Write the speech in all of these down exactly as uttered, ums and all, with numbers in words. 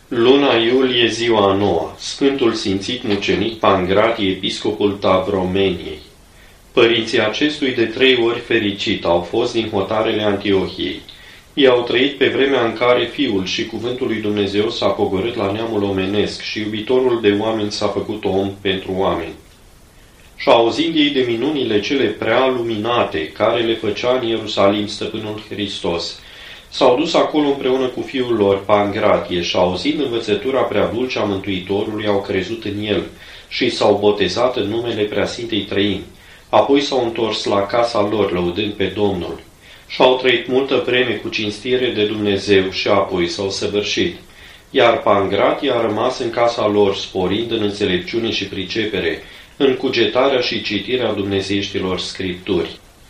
Luna iulie, ziua a noua, Sfântul Simțit Mucenic Pangratie, episcopul Tavromeniei. Părinții acestui de trei ori fericit au fost din hotarele Antiohiei. Ei au trăit pe vremea în care Fiul și Cuvântul lui Dumnezeu s-a pogorât la neamul omenesc și iubitorul de oameni s-a făcut om pentru oameni. Și auzind ei de minunile cele prea luminate care le făcea în Ierusalim stăpânul Hristos, s-au dus acolo împreună cu fiul lor, Pangratie, și auzind învățătura prea dulce a Mântuitorului, au crezut în el și s-au botezat în numele Preasfintei Trăimi. Apoi s-au întors la casa lor, lăudând pe Domnul. Și-au trăit multă vreme cu cinstire de Dumnezeu și apoi s-au săvârșit. Iar Pangratie a rămas în casa lor, sporind în înțelepciune și pricepere, în cugetarea și citirea dumnezeieștilor scripturi.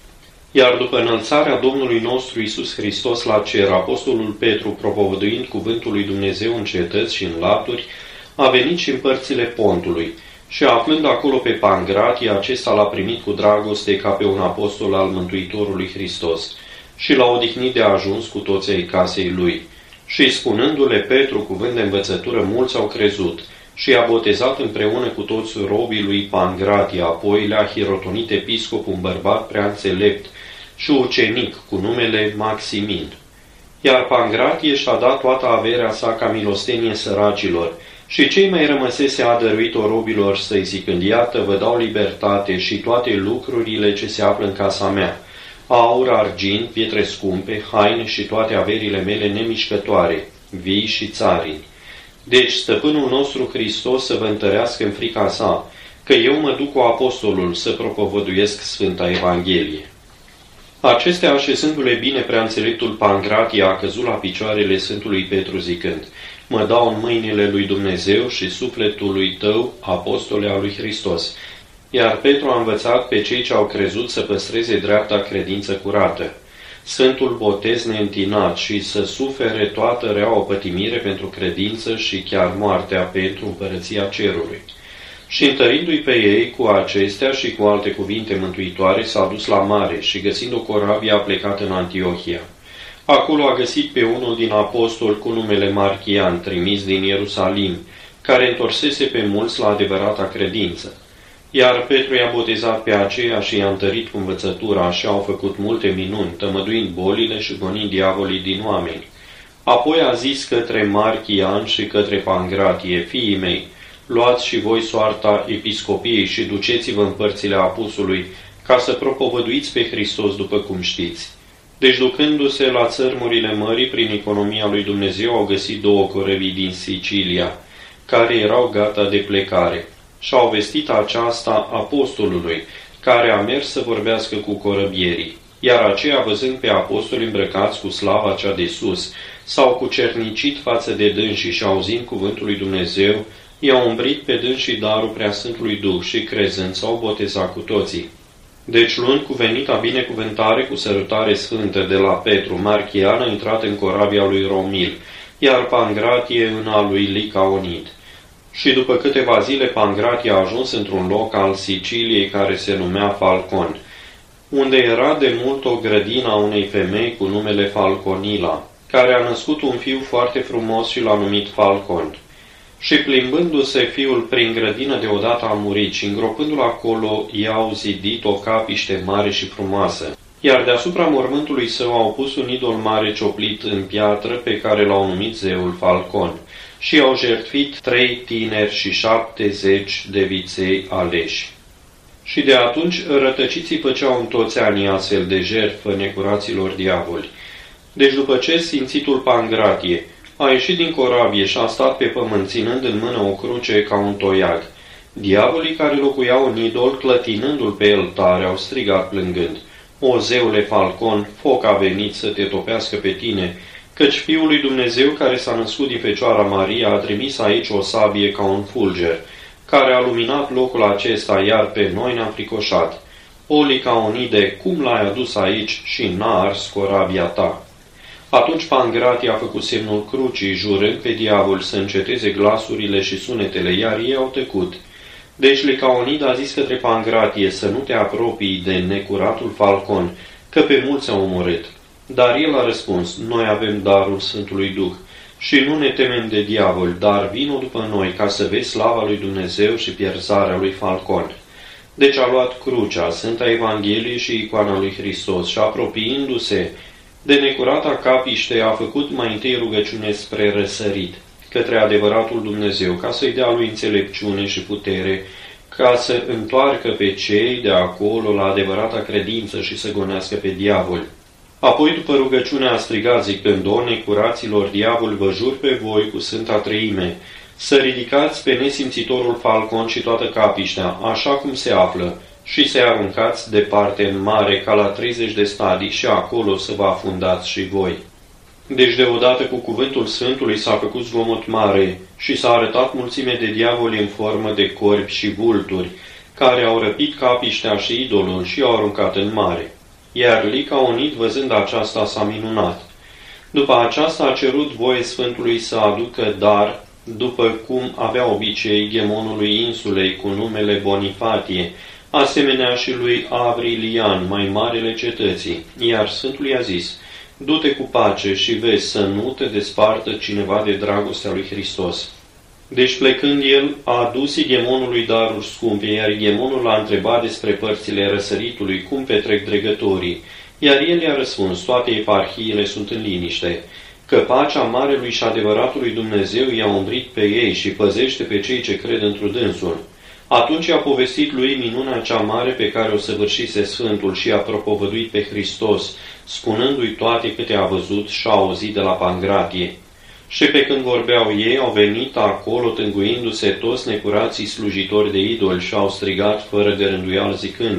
Iar după înălțarea Domnului nostru Iisus Hristos la cer, apostolul Petru, propovăduind cuvântul lui Dumnezeu în cetăți și în laturi, a venit și în părțile Pontului și, aflând acolo pe Pangratie, acesta l-a primit cu dragoste ca pe un apostol al Mântuitorului Hristos și l-a odihnit de ajuns cu toți ai casei lui. Și spunându-le Petru cuvânt de învățătură, mulți au crezut și i-a botezat împreună cu toți robii lui Pangratie. Apoi le-a hirotonit episcop, un bărbat prea înțelept și ucenic cu numele Maximin. Iar Pangratie și-a dat toată averea sa ca milostenie săracilor și cei mai rămăsese a dăruit-o robilor săi, zicând: iată, vă dau libertate și toate lucrurile ce se află în casa mea, aur, argint, pietre scumpe, haine și toate averile mele nemișcătoare, vii și țarini. Deci stăpânul nostru Hristos să vă întărească în frica sa, că eu mă duc cu apostolul să propovăduiesc Sfânta Evanghelie. Acestea, așezându-le bine, preaînțeleptul Pangratie a căzut la picioarele Sfântului Petru, zicând: mă dau în mâinile lui Dumnezeu și sufletul lui tău, apostole al lui Hristos. Iar Petru a învățat pe cei ce au crezut să păstreze dreapta credință curată, Sfântul botez neîntinat și să sufere toată rea o pătimire pentru credință și chiar moartea pentru împărăția cerului. Și întărindu-i pe ei cu acestea și cu alte cuvinte mântuitoare, s-a dus la mare și, găsind o corabie, a plecat în Antiohia. Acolo a găsit pe unul din apostoli cu numele Marchian, trimis din Ierusalim, care întorsese pe mulți la adevărata credință. Iar Petru i-a botezat pe aceea și i-a întărit cu învățătura și au făcut multe minuni, tămăduind bolile și gonind diavolii din oameni. Apoi a zis către Marchian și către Pangratie: fiii mei, luați și voi soarta episcopiei și duceți-vă în părțile apusului, ca să propovăduiți pe Hristos după cum știți. Deci, ducându-se la țărmurile mării, prin economia lui Dumnezeu, au găsit două corăbii din Sicilia, care erau gata de plecare, și au vestit aceasta apostolului, care a mers să vorbească cu corăbierii. Iar aceia, văzând pe apostoli îmbrăcați cu slava cea de sus, s-au cucernicit față de dânsii și, auzind cuvântul lui Dumnezeu, i-au umbrit pe dânsii darul Preasfântului Duh și, crezând, s-au botezat cu toții. Deci, luând cuvenita binecuvântare cu sărutare sfântă de la Petru, Marchian a intrat în corabia lui Romil, iar Pangratie în a lui Licaonid. Și după câteva zile Pangratie a ajuns într-un loc al Siciliei care se numea Falcon, unde era de mult o grădină a unei femei cu numele Falconila, care a născut un fiu foarte frumos și l-a numit Falcon. Și plimbându-se fiul prin grădină, deodată a murit și, îngropându-l acolo, i-au zidit o capiște mare și frumoasă. Iar deasupra mormântului său au pus un idol mare cioplit în piatră, pe care l-au numit zeul Falcon, și au jertfit trei tineri și șaptezeci de viței aleși. Și de atunci rătăciții făceau în toți anii astfel de jertfă necuraților diavoli. Deci, după ce Sfințitul Pangratie a ieșit din corabie și a stat pe pământ, ținând în mână o cruce ca un toiag, diavolii care locuiau în idol, clătinându-l pe el tare, au strigat plângând: o zeule Falcon, foc a venit să te topească pe tine, căci Fiul lui Dumnezeu, care s-a născut din Fecioara Maria, a trimis aici o sabie ca un fulger, care a luminat locul acesta, iar pe noi ne-a fricoșat. O Licaonide, cum l-ai adus aici și n-a ars corabia ta? Atunci Pangratie a făcut semnul crucii, jurând pe diavol să înceteze glasurile și sunetele, iar ei au tăcut. Deci Licaonid a zis către Pangratie să nu te apropii de necuratul Falcon, că pe mulți au omorât. Dar el a răspuns: noi avem darul Sfântului Duh și nu ne temem de diavol, dar vino după noi ca să vezi slava lui Dumnezeu și pierzarea lui Falcon. Deci a luat crucea, Sfânta Evanghelie și icoana lui Hristos și apropiindu-se de necurata capiște a făcut mai întâi rugăciune spre răsărit, către adevăratul Dumnezeu, ca să-i dea lui înțelepciune și putere, ca să întoarcă pe cei de acolo la adevărata credință și să gonească pe diavol. Apoi, după rugăciunea, a strigat zicând: O necuraților, diavol, vă jur pe voi cu Sfânta Treime, să ridicați pe nesimțitorul Falcon și toată capiștea, așa cum se află, și să-i aruncați departe în mare, ca la treizeci de stadii, și acolo să vă afundați și voi. Deci, deodată cu cuvântul Sfântului s-a făcut zgomot mare și s-a arătat mulțime de diavoli în formă de corbi și vulturi, care au răpit capiștea și idolul și i-au aruncat în mare. Iar Licaonid, văzând aceasta, s-a minunat. După aceasta a cerut voie Sfântului să aducă dar, după cum avea obicei, ghemonului insulei cu numele Bonifatie, asemenea și lui Avrilian, mai marele cetății, iar Sfântul i-a zis: Du-te cu pace și vezi să nu te despartă cineva de dragostea lui Hristos. Deci, plecând el, a adus ighemonului daruri scumpe, iar ighemonul l-a întrebat despre părțile răsăritului, cum petrec dregătorii, iar el i-a răspuns: Toate eparhiile sunt în liniște, că pacea marelui și adevăratului Dumnezeu i-a umbrit pe ei și păzește pe cei ce cred într-un dânsul. Atunci a povestit lui minunea cea mare pe care o săvârșise Sfântul și a propovăduit pe Hristos, spunându-i toate câte a văzut și a auzit de la Pangratie. Și pe când vorbeau ei, au venit acolo tânguindu-se toți necurații slujitori de idoli și au strigat fără de rânduială zicând: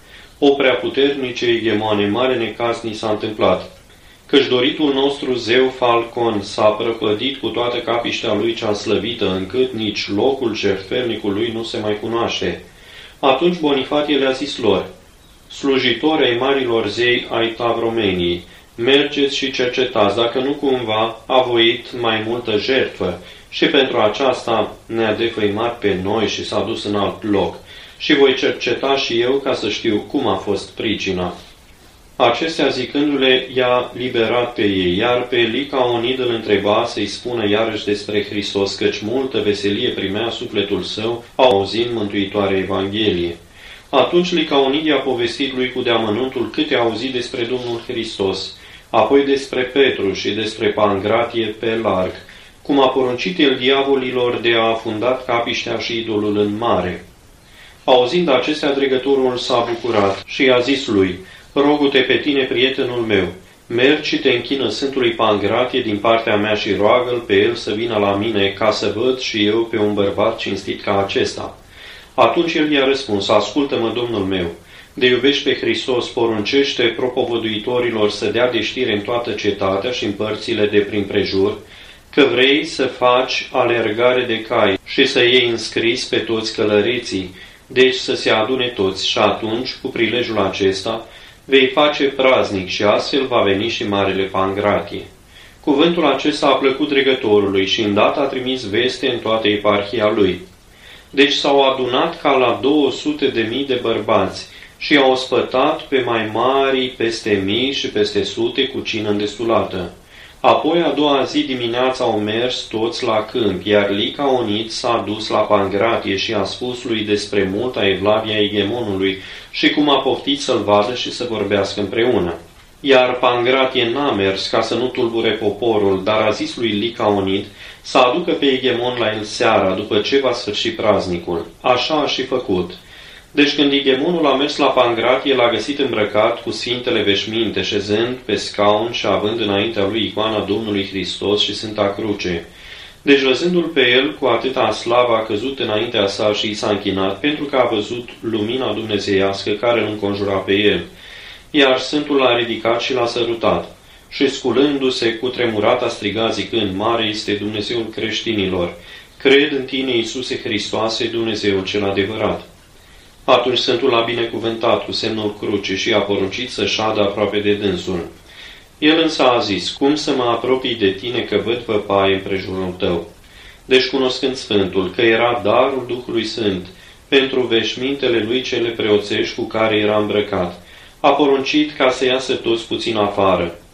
O preaputernice ighemoane, mare necaz ni s-a întâmplat, căci doritul nostru zeu Falcon s-a prăpădit cu toată capiștea lui cea slăvită, încât nici locul jertfelnicului nu se mai cunoaște. Atunci Bonifatie le-a zis lor: Slujitori ai marilor zei ai Tavromeniei, mergeți și cercetați dacă nu cumva a voit mai multă jertfă și pentru aceasta ne-a defăimat pe noi și s-a dus în alt loc, și voi cerceta și eu ca să știu cum a fost pricina. Acestea zicându-le, i-a liberat pe ei, iar pe Licaonid îl întreba să-i spună iarăși despre Hristos, căci multă veselie primea sufletul său, auzind mântuitoarea Evanghelie. Atunci Licaonid i-a povestit lui cu deamănuntul câte a auzit despre Domnul Hristos, apoi despre Petru și despre Pangratie pe larg, cum a poruncit el diavolilor de a afundat capiștea și idolul în mare. Auzind acestea, dregătorul s-a bucurat și i-a zis lui: Rogu-te pe tine, prietenul meu, mergi și te închină Sfântului Pangratie din partea mea și roagă-l pe el să vină la mine, ca să văd și eu pe un bărbat cinstit ca acesta. Atunci el i-a răspuns: Ascultă-mă, Domnul meu, de iubești pe Hristos, poruncește propovăduitorilor să dea de știre în toată cetatea și în părțile de prin prejur, că vrei să faci alergare de cai și să iei înscris pe toți călăreții, deci să se adune toți, și atunci, cu prilejul acesta, vei face praznic și astfel va veni și marele Pangratie. Cuvântul acesta a plăcut dregătorului și îndată a trimis veste în toată eparhia lui. Deci s-au adunat ca la două sute de mii de bărbați și au ospătat pe mai mari peste mii și peste sute cu cină îndestulată. Apoi, a doua zi dimineața, au mers toți la câmp, iar Licaonid s-a dus la Pangratie și a spus lui despre multa evlavia ighemonului și cum a poftit să-l vadă și să vorbească împreună. Iar Pangratie n-a mers ca să nu tulbure poporul, dar a zis lui Licaonid să aducă pe ighemon la el seara, după ce va sfârși praznicul. Așa a și făcut. Deci când ighemonul a mers la Pangratie, l-a găsit îmbrăcat cu sfintele veșminte, șezând pe scaun și având înaintea lui icoana Domnului Hristos și Sfânta Cruce. Deci văzându-l pe el, cu atâta slavă a căzut înaintea sa și i s-a închinat, pentru că a văzut lumina dumnezeiască care îl înconjura pe el. Iar Sfântul l-a ridicat și l-a sărutat. Și sculându-se cu tremurat a strigat zicând: Mare este Dumnezeul creștinilor! Cred în tine, Iisuse Hristoase, Dumnezeul cel adevărat! Atunci Sfântul l-a binecuvântat cu semnul crucii și a poruncit să șadă aproape de dânsul. El însă a zis: Cum să mă apropii de tine, că văd văpaie împrejurul tău? Deci, cunoscând Sfântul că era darul Duhului Sfânt pentru veșmintele lui cele preoțești cu care era îmbrăcat, a poruncit ca să iasă toți puțin afară.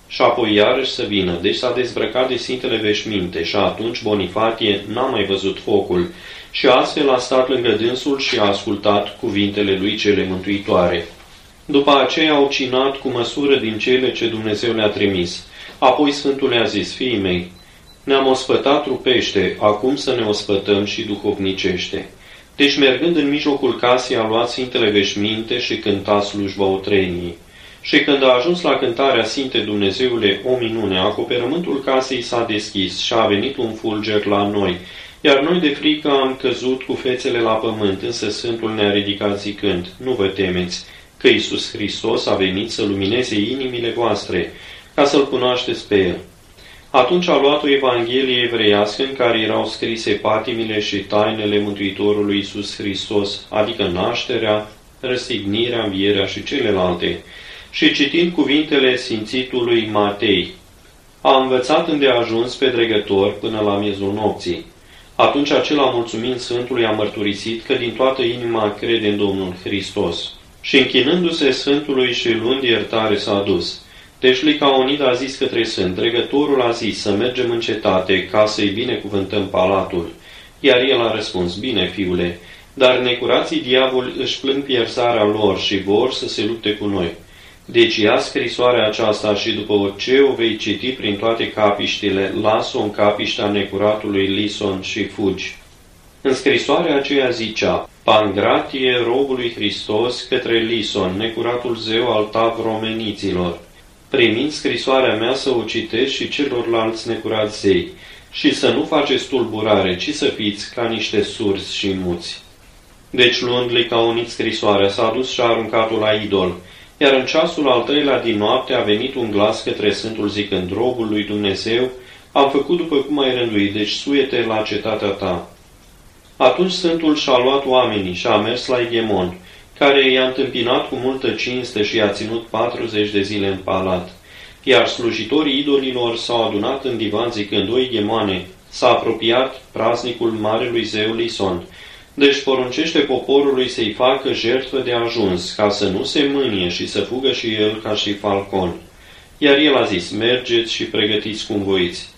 și apoi iarăși să vină, deci s-a dezbrăcat de sfintele veșminte și atunci Bonifatie n-a mai văzut focul și astfel a stat lângă dânsul și a ascultat cuvintele lui cele mântuitoare. După aceea au cinat cu măsură din cele ce Dumnezeu le-a trimis. Apoi Sfântul le-a zis: fiii mei, ne-am ospătat trupește, acum să ne ospătăm și duhovnicește. Deci mergând în mijlocul casei a luat sfintele veșminte și cânta slujba otreniei. Și când a ajuns la cântarea Sfinte Dumnezeule, o minune, acoperământul casei s-a deschis și a venit un fulger la noi, iar noi de frică am căzut cu fețele la pământ, însă Sfântul ne-a ridicat zicând: nu vă temeți, că Iisus Hristos a venit să lumineze inimile voastre, ca să-L cunoașteți pe El. Atunci a luat o evanghelie evreiască în care erau scrise patimile și tainele Mântuitorului Iisus Hristos, adică nașterea, răstignirea, învierea și celelalte, și citind cuvintele Sfințitului Matei, a învățat îndeajuns pe dregător până la miezul nopții. Atunci acela, mulțumind Sfântului, a mărturisit că din toată inima crede în Domnul Hristos. Și închinându-se Sfântului și luând iertare s-a dus. Deci Licaonid a zis către Sfânt: dregătorul a zis să mergem în cetate ca să-i binecuvântăm palatul. Iar el a răspuns: bine, fiule, dar necurații diavoli își plâng pierzarea lor și vor să se lupte cu noi. Deci ia scrisoarea aceasta și după ce o vei citi prin toate capiștile, lasă-o în capiștea necuratului Lison și fugi. În scrisoarea aceea zicea: Pangratie, robului Hristos, către Lison, necuratul zeu al tavromeniților. Primind scrisoarea mea să o citești și celorlalți necurați zei, și să nu faceți tulburare, ci să fiți ca niște surzi și muți. Deci, luând Licaonid scrisoarea, s-a dus și a aruncat-o la idol, iar în ceasul al treilea din noapte a venit un glas către Sfântul zicând: robul lui Dumnezeu, am făcut după cum ai rânduit, deci suie-te la cetatea ta. Atunci Sfântul și-a luat oamenii și a mers la Igemon, care i-a întâmpinat cu multă cinste și i-a ținut patruzeci de zile în palat. Iar slujitorii idolilor s-au adunat în divan zicând: o Igemoane, s-a apropiat praznicul marelui zeu Lison, deci poruncește poporului să-i facă jertfă de ajuns, ca să nu se mânie și să fugă și el ca și falcon. Iar el a zis: mergeți și pregătiți cum voiți.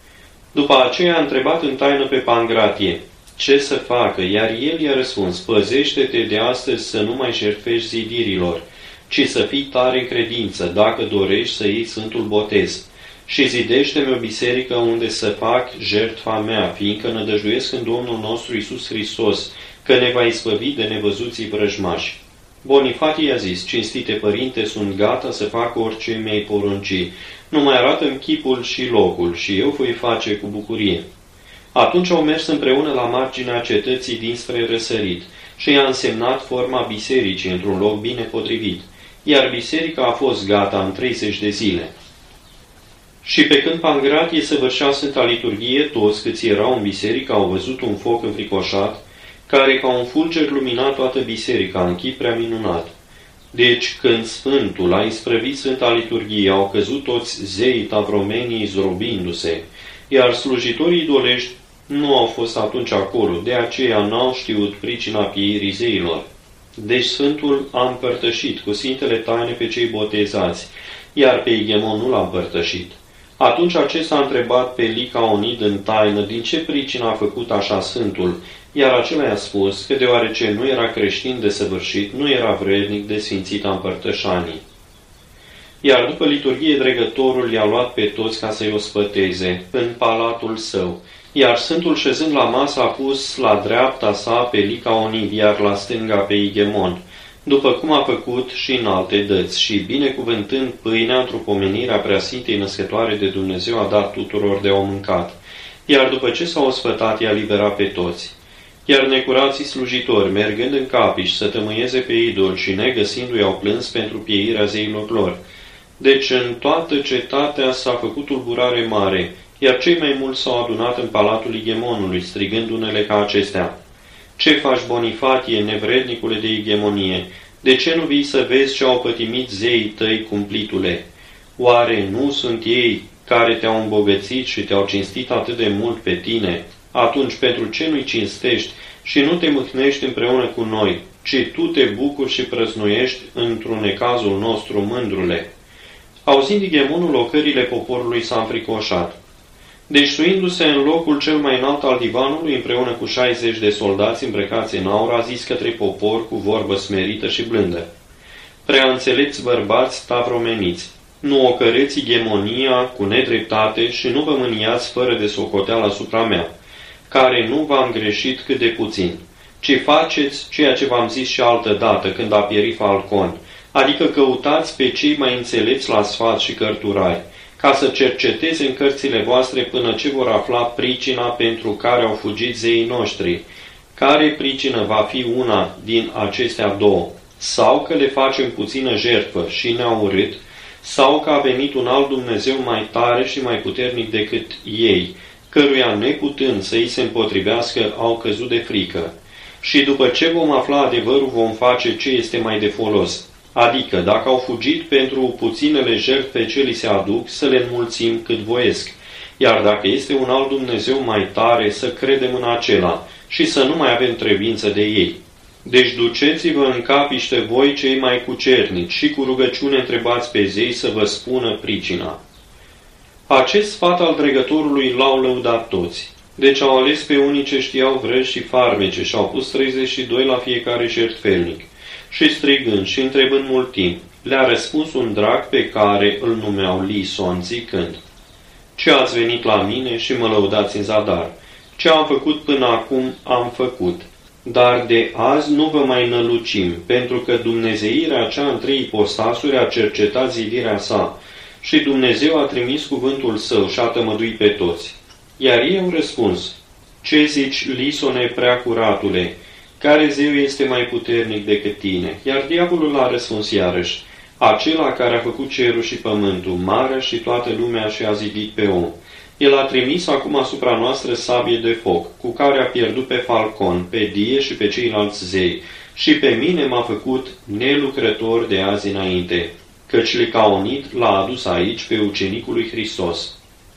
După aceea a întrebat în taină pe Pangratie ce să facă, iar el i-a răspuns: păzește-te de astăzi să nu mai jertfești zidirilor, ci să fii tare în credință, dacă dorești să iei Sfântul Botez, și zidește-mi o biserică unde să fac jertfa mea, fiindcă nădăjduiesc în Domnul nostru Iisus Hristos, că ne va izbăvi de nevăzuții vrăjmași. Bonifatie i-a zis: cinstite părinte, sunt gata să fac orice mi-ai porunci, numai arată-mi chipul și locul, și eu voi face cu bucurie. Atunci au mers împreună la marginea cetății dinspre răsărit și i-a însemnat forma bisericii într-un loc bine potrivit, iar biserica a fost gata în treizeci de zile. Și pe când Pangratie săvârșea Sfânta Liturghie, toți câți erau în biserică au văzut un foc înfricoșat, care ca un fulger lumina toată biserica, în chip prea minunat. Deci, când Sfântul a isprăvit Sfânta Liturghie, au căzut toți zeii tavromenii zdrobindu-se, iar slujitorii idolești nu au fost atunci acolo, de aceea n-au știut pricina pieirii zeilor. Deci Sfântul a împărtășit cu sfintele taine pe cei botezați, iar pe Igemon nu l-a împărtășit. Atunci acesta a întrebat pe Licaonid în taină din ce pricină a făcut așa Sfântul, iar acela i-a spus că deoarece nu era creștin desăvârșit, nu era vrednic de sfințita împărtășanii. Iar după liturghie, dregătorul i-a luat pe toți ca să-i ospăteze în palatul său, iar Sfântul, șezând la masă, a pus la dreapta sa pe Licaonid, iar la stânga pe Igemon, după cum a făcut și în alte dăți, și binecuvântând pâinea într-o pomenire a Preasfintei Născătoare de Dumnezeu, a dat tuturor de o mâncat, iar după ce s-a ospătat, i-a liberat pe toți. Iar necurații slujitori, mergând în capiș să tămâieze pe idol și negăsindu-i, au plâns pentru pieirea zeilor lor. Deci în toată cetatea s-a făcut tulburare mare, iar cei mai mulți s-au adunat în palatul Igemonului, strigând unele ca acestea: ce faci, Bonifatie, nevrednicule de igemonie? De ce nu vii să vezi ce au pătimit zeii tăi, cumplitule? Oare nu sunt ei care te-au îmbogățit și te-au cinstit atât de mult pe tine? Atunci pentru ce nu-i cinstești și nu te mâhnești împreună cu noi, ci tu te bucuri și prăznuiești într-un necazul nostru, mândrule? Auzind Igemonul ocările poporului, s-a înfricoșat. Deci, suindu-se în locul cel mai înalt al divanului, împreună cu șaizeci de soldați îmbrăcați în aur, a zis către popor cu vorbă smerită și blândă: Prea înțelepți bărbați tavromeniți, nu ocăreți igemonia cu nedreptate și nu vă mâniați fără de socoteală asupra mea, care nu v-am greșit cât de puțin, ci faceți ceea ce v-am zis și altă dată, când a pierit Falcon, adică căutați pe cei mai înțelepți la sfat și cărturari, ca să cerceteze în cărțile voastre până ce vor afla pricina pentru care au fugit zeii noștri. Care pricină va fi una din acestea două? Sau că le facem puțină jertfă și ne-au urât, sau că a venit un alt Dumnezeu mai tare și mai puternic decât ei, căruia neputând să îi se împotrivească, au căzut de frică. Și după ce vom afla adevărul, vom face ce este mai de folos. Adică, dacă au fugit pentru puținele jertfe ce li se aduc, să le înmulțim cât voiesc. Iar dacă este un alt Dumnezeu mai tare, să credem în acela și să nu mai avem trebuință de ei. Deci duceți-vă în capiște voi cei mai cucernici și cu rugăciune întrebați pe zei să vă spună pricina. Acest sfat al dregătorului l-au lăudat toți. Deci au ales pe unii ce știau vrăji și farmece și au pus treizeci și doi la fiecare jertfelnic. Și strigând și întrebând mult timp, le-a răspuns un drac pe care îl numeau Lison, zicând: Ce ați venit la mine și mă lăudați în zadar? Ce am făcut până acum am făcut. Dar de azi nu vă mai nălucim, pentru că dumnezeirea cea în trei ipostasuri a cercetat zidirea sa și Dumnezeu a trimis cuvântul său și a tămăduit pe toți. Iar ei au răspuns: Ce zici, Lisone prea curatule? Care zeu este mai puternic decât tine? Iar diavolul a răspuns iarăși: Acela care a făcut cerul și pământul, marea și toată lumea și a zidit pe om. El a trimis acum asupra noastră sabie de foc, cu care a pierdut pe Falcon, pe Die și pe ceilalți zei, și pe mine m-a făcut nelucrător de azi înainte, căci Licaonit l-a adus aici pe ucenicul lui Hristos.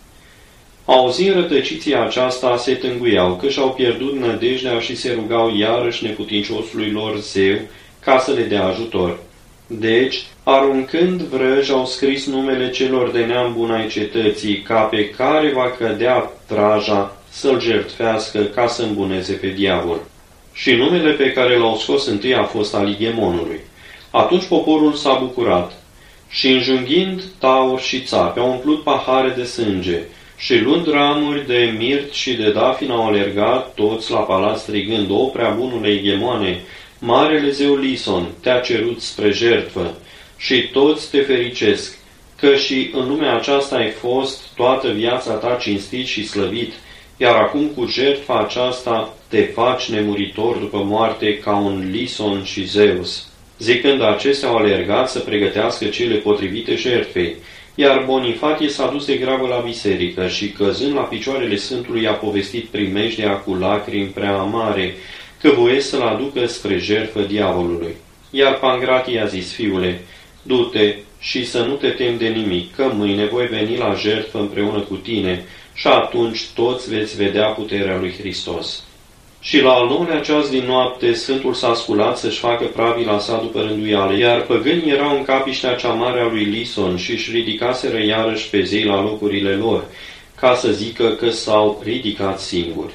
Auzind rătăciția aceasta, se tânguiau, că și-au pierdut nădejdea și se rugau iarăși neputinciosului lor zeu ca să le dea ajutor. Deci, aruncând vrăji, au scris numele celor de neam bun ai cetății, ca pe care va cădea traja să-l jertfească ca să îmbuneze pe diavol. Și numele pe care l-au scos întâi a fost al Igemonului. Atunci poporul s-a bucurat și, înjunghind taur și țapi, au umplut pahare de sânge și, luând ramuri de mirt și de dafin, au alergat toți la palat strigând: O, prea bunule Igemoane, marele zeu Lison, te-a cerut spre jertfă și toți te fericesc, că și în lumea aceasta ai fost toată viața ta cinstit și slăvit, iar acum cu jertfa aceasta te faci nemuritor după moarte ca un Lison și Zeus. Zicând acestea, au alergat să pregătească cele potrivite jertfei, iar Bonifatie s-a dus de grabă la biserică și, căzând la picioarele Sfântului, a povestit primejdea cu lacrimi prea amare, că voiesc să-l aducă spre jertfă diavolului. Iar Pangratie a zis: Fiule, du-te și să nu te temi de nimic, că mâine voi veni la jertfă împreună cu tine și atunci toți veți vedea puterea lui Hristos. Și la al nouălea ceas din noapte, Sfântul s-a sculat să-și facă pravila sa după rânduială, iar păgânii erau în capiștea cea mare a lui Lison și își ridicaseră iarăși pe zei la locurile lor, ca să zică că s-au ridicat singuri.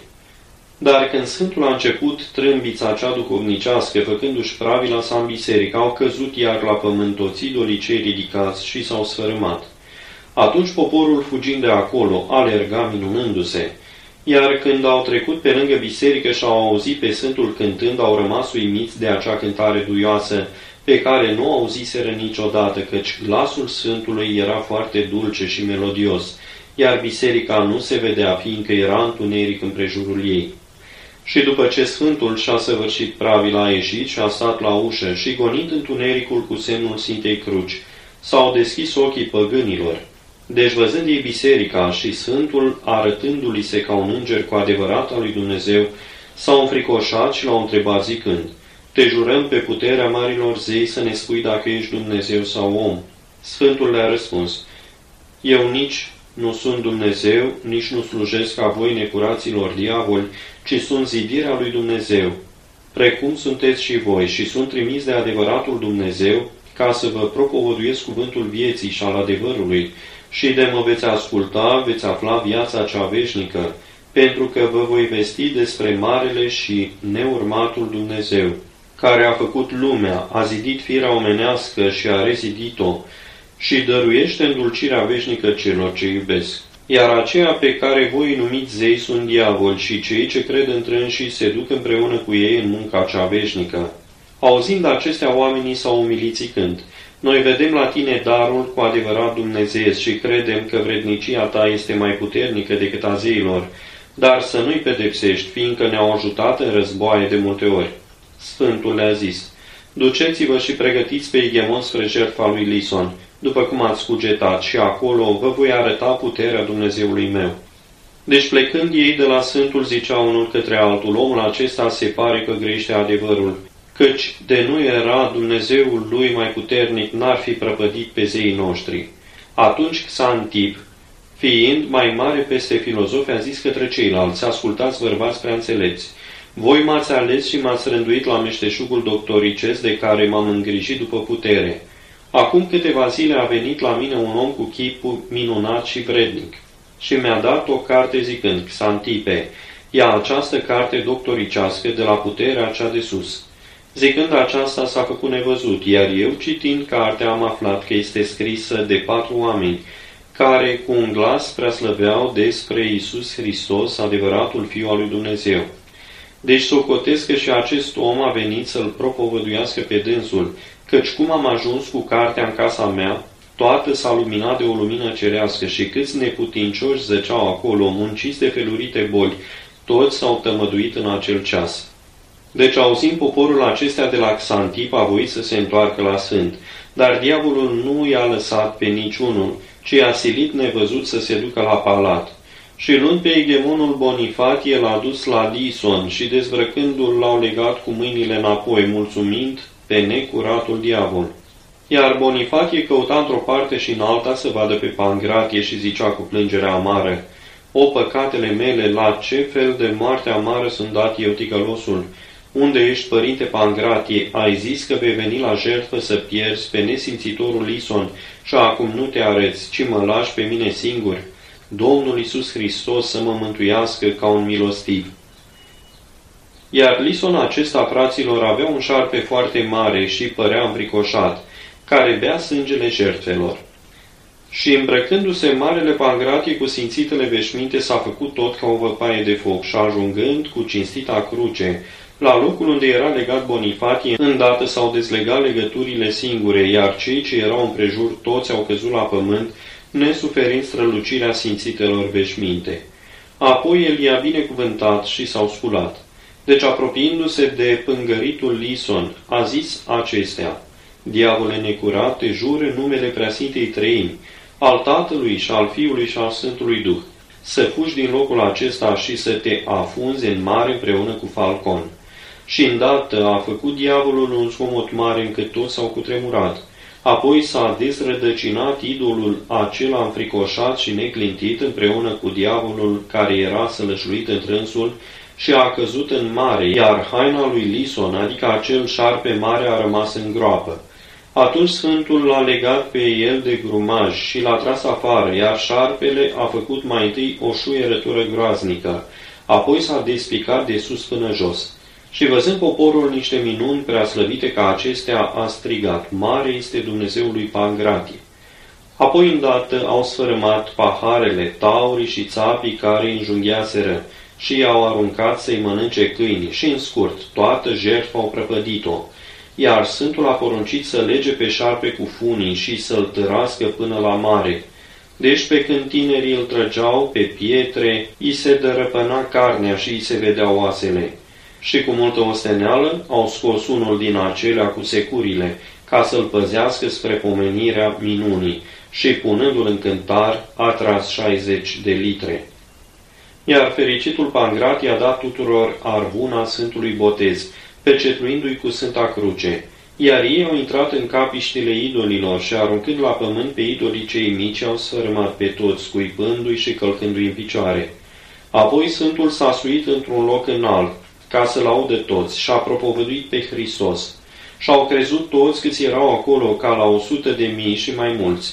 Dar când Sfântul a început trâmbița cea duhovnicească, făcându-și pravila sa în biserică, au căzut iar la pământ toți idolii cei ridicați și s-au sfărâmat. Atunci poporul, fugind de acolo, alerga minunându-se. Iar când au trecut pe lângă biserică și au auzit pe Sfântul cântând, au rămas uimiți de acea cântare duioasă, pe care nu auziseră niciodată, căci glasul Sfântului era foarte dulce și melodios, iar biserica nu se vedea, fiindcă era întuneric împrejurul ei. Și după ce Sfântul și-a săvârșit pravila, a ieșit și a stat la ușă și, gonind întunericul cu semnul Sfintei Cruci, s-au deschis ochii păgânilor. Deci, văzând ei biserica și Sfântul, arătându-li se ca un înger cu adevărat al lui Dumnezeu, s-au înfricoșat și l-au întrebat zicând: Te jurăm pe puterea marilor zei să ne spui dacă ești Dumnezeu sau om. Sfântul le-a răspuns: Eu nici nu sunt Dumnezeu, nici nu slujesc ca voi necuraților diavoli, ci sunt zidirea lui Dumnezeu, precum sunteți și voi, și sunt trimis de adevăratul Dumnezeu, ca să vă propovăduiesc cuvântul vieții și al adevărului, și de mă veți asculta, veți afla viața cea veșnică, pentru că vă voi vesti despre marele și neurmatul Dumnezeu, care a făcut lumea, a zidit firea omenească și a rezidit-o, și dăruiește îndulcirea veșnică celor ce iubesc. Iar aceia pe care voi numiți zei sunt diavoli și cei ce cred întrânși se duc împreună cu ei în munca cea veșnică. Auzind acestea, oamenii s-au umilit zicând: Noi vedem la tine darul cu adevărat dumnezeiesc și credem că vrednicia ta este mai puternică decât a zeilor, dar să nu-i pedepsești, fiindcă ne-au ajutat în războaie de multe ori. Sfântul le-a zis: Duceți-vă și pregătiți pe Igemon spre jertfa lui Lison, după cum ați cugetat, și acolo vă voi arăta puterea Dumnezeului meu. Deci plecând ei de la Sfântul ziceau unul către altul: Omul acesta se pare că grește adevărul, căci de nu era Dumnezeul lui mai puternic, n-ar fi prăpădit pe zeii noștri. Atunci Xantip, fiind mai mare peste filozofi, a zis către ceilalți: Ascultați, bărbați prea înțelepți, voi m-ați ales și m-ați rânduit la meșteșugul doctoricesc de care m-am îngrijit după putere. Acum câteva zile a venit la mine un om cu chipul minunat și vrednic și mi-a dat o carte zicând: Xantipe, ia această carte doctoricească de la puterea cea de sus. Zicând aceasta s-a făcut nevăzut, iar eu, citind cartea, am aflat că este scrisă de patru oameni, care cu un glas preaslăveau despre Iisus Hristos, adevăratul Fiu al lui Dumnezeu. Deci socotesc că și acest om a venit să-l propovăduiască pe dânsul, căci cum am ajuns cu cartea în casa mea, toată s-a luminat de o lumină cerească și câți neputincioși zăceau acolo, munciți de felurite boli, toți s-au tămăduit în acel ceas. Deci, auzind poporul acestea de la Xantip, a voit să se întoarcă la sfânt, dar diavolul nu i-a lăsat pe niciunul, ci a silit nevăzut să se ducă la palat. Și luând pe Egemonul Bonifatie, l-a dus la Lison și dezbrăcându-l l-au legat cu mâinile înapoi, mulțumind pe necuratul diavol. Iar Bonifatie căuta într-o parte și în alta să vadă pe Pangratie și zicea cu plângere amară: O, păcatele mele, la ce fel de moarte amară sunt dat eu ticălosul? Unde ești, părinte Pangratie? Ai zis că vei veni la jertfă să pierzi pe nesimțitorul Lison și acum nu te arăți, ci mă lași pe mine singur. Domnul Iisus Hristos să mă mântuiască ca un milostiv. Iar Lison acesta, fraților, avea un șarpe foarte mare și părea înfricoșat, care bea sângele jertfelor. Și îmbrăcându-se marele Pangratie cu simțitele veșminte, s-a făcut tot ca o văpaie de foc și ajungând cu cinstita cruce la locul unde era legat Bonifatie, îndată s-au dezlegat legăturile singure, iar cei ce erau împrejur toți au căzut la pământ, nesuferind strălucirea simțitelor veșminte. Apoi el i-a binecuvântat și s-au sculat. Deci, apropiindu-se de pângăritul Lison, a zis acestea: Diavole necurat, te jur în numele Preasfintei Treimi, al Tatălui și al Fiului și al Sfântului Duh, să fugi din locul acesta și să te afunzi în mare împreună cu falcon. Și îndată a făcut diavolul un zgomot mare încât toți s-au cutremurat. Apoi s-a dezrădăcinat idolul acela înfricoșat și neclintit împreună cu diavolul care era sălășluit întrânsul și a căzut în mare, iar haina lui Lison, adică acel șarpe mare, a rămas în groapă. Atunci Sfântul l-a legat pe el de grumaj și l-a tras afară, iar șarpele a făcut mai întâi o șuierătură groaznică, apoi s-a despicat de sus până jos. Și văzând poporul niște minuni preaslăvite ca acestea, a strigat: Mare este Dumnezeul lui Pangratie. Apoi îndată au sfărâmat paharele, taurii și țapii care înjunghiaseră și i-au aruncat să-i mănânce câinii și, în scurt, toată jertfa au prăpădit-o. Iar Sfântul a poruncit să lege pe șarpe cu funii și să-l tărască până la mare. Deci pe când tinerii îl trăgeau pe pietre, i se dărăpâna carnea și i se vedeau oasele. Și cu multă osteneală au scos unul din acelea cu securile, ca să-l păzească spre pomenirea minunii, și punându-l în cântar, a tras șaizeci de litre. Iar fericitul Pangratie a dat tuturor arvuna Sfântului Botez, pecetluindu-i cu Sfânta Cruce, iar ei au intrat în capiștile idolilor și, aruncând la pământ pe idolii cei mici, au sfărâmat pe toți, scuipându-i și călcându-i în picioare. Apoi Sfântul s-a suit într-un loc înalt, ca să-l audă toți, și a propovăduit pe Hristos. și-au crezut toți câți erau acolo ca la o sută de mii și mai mulți.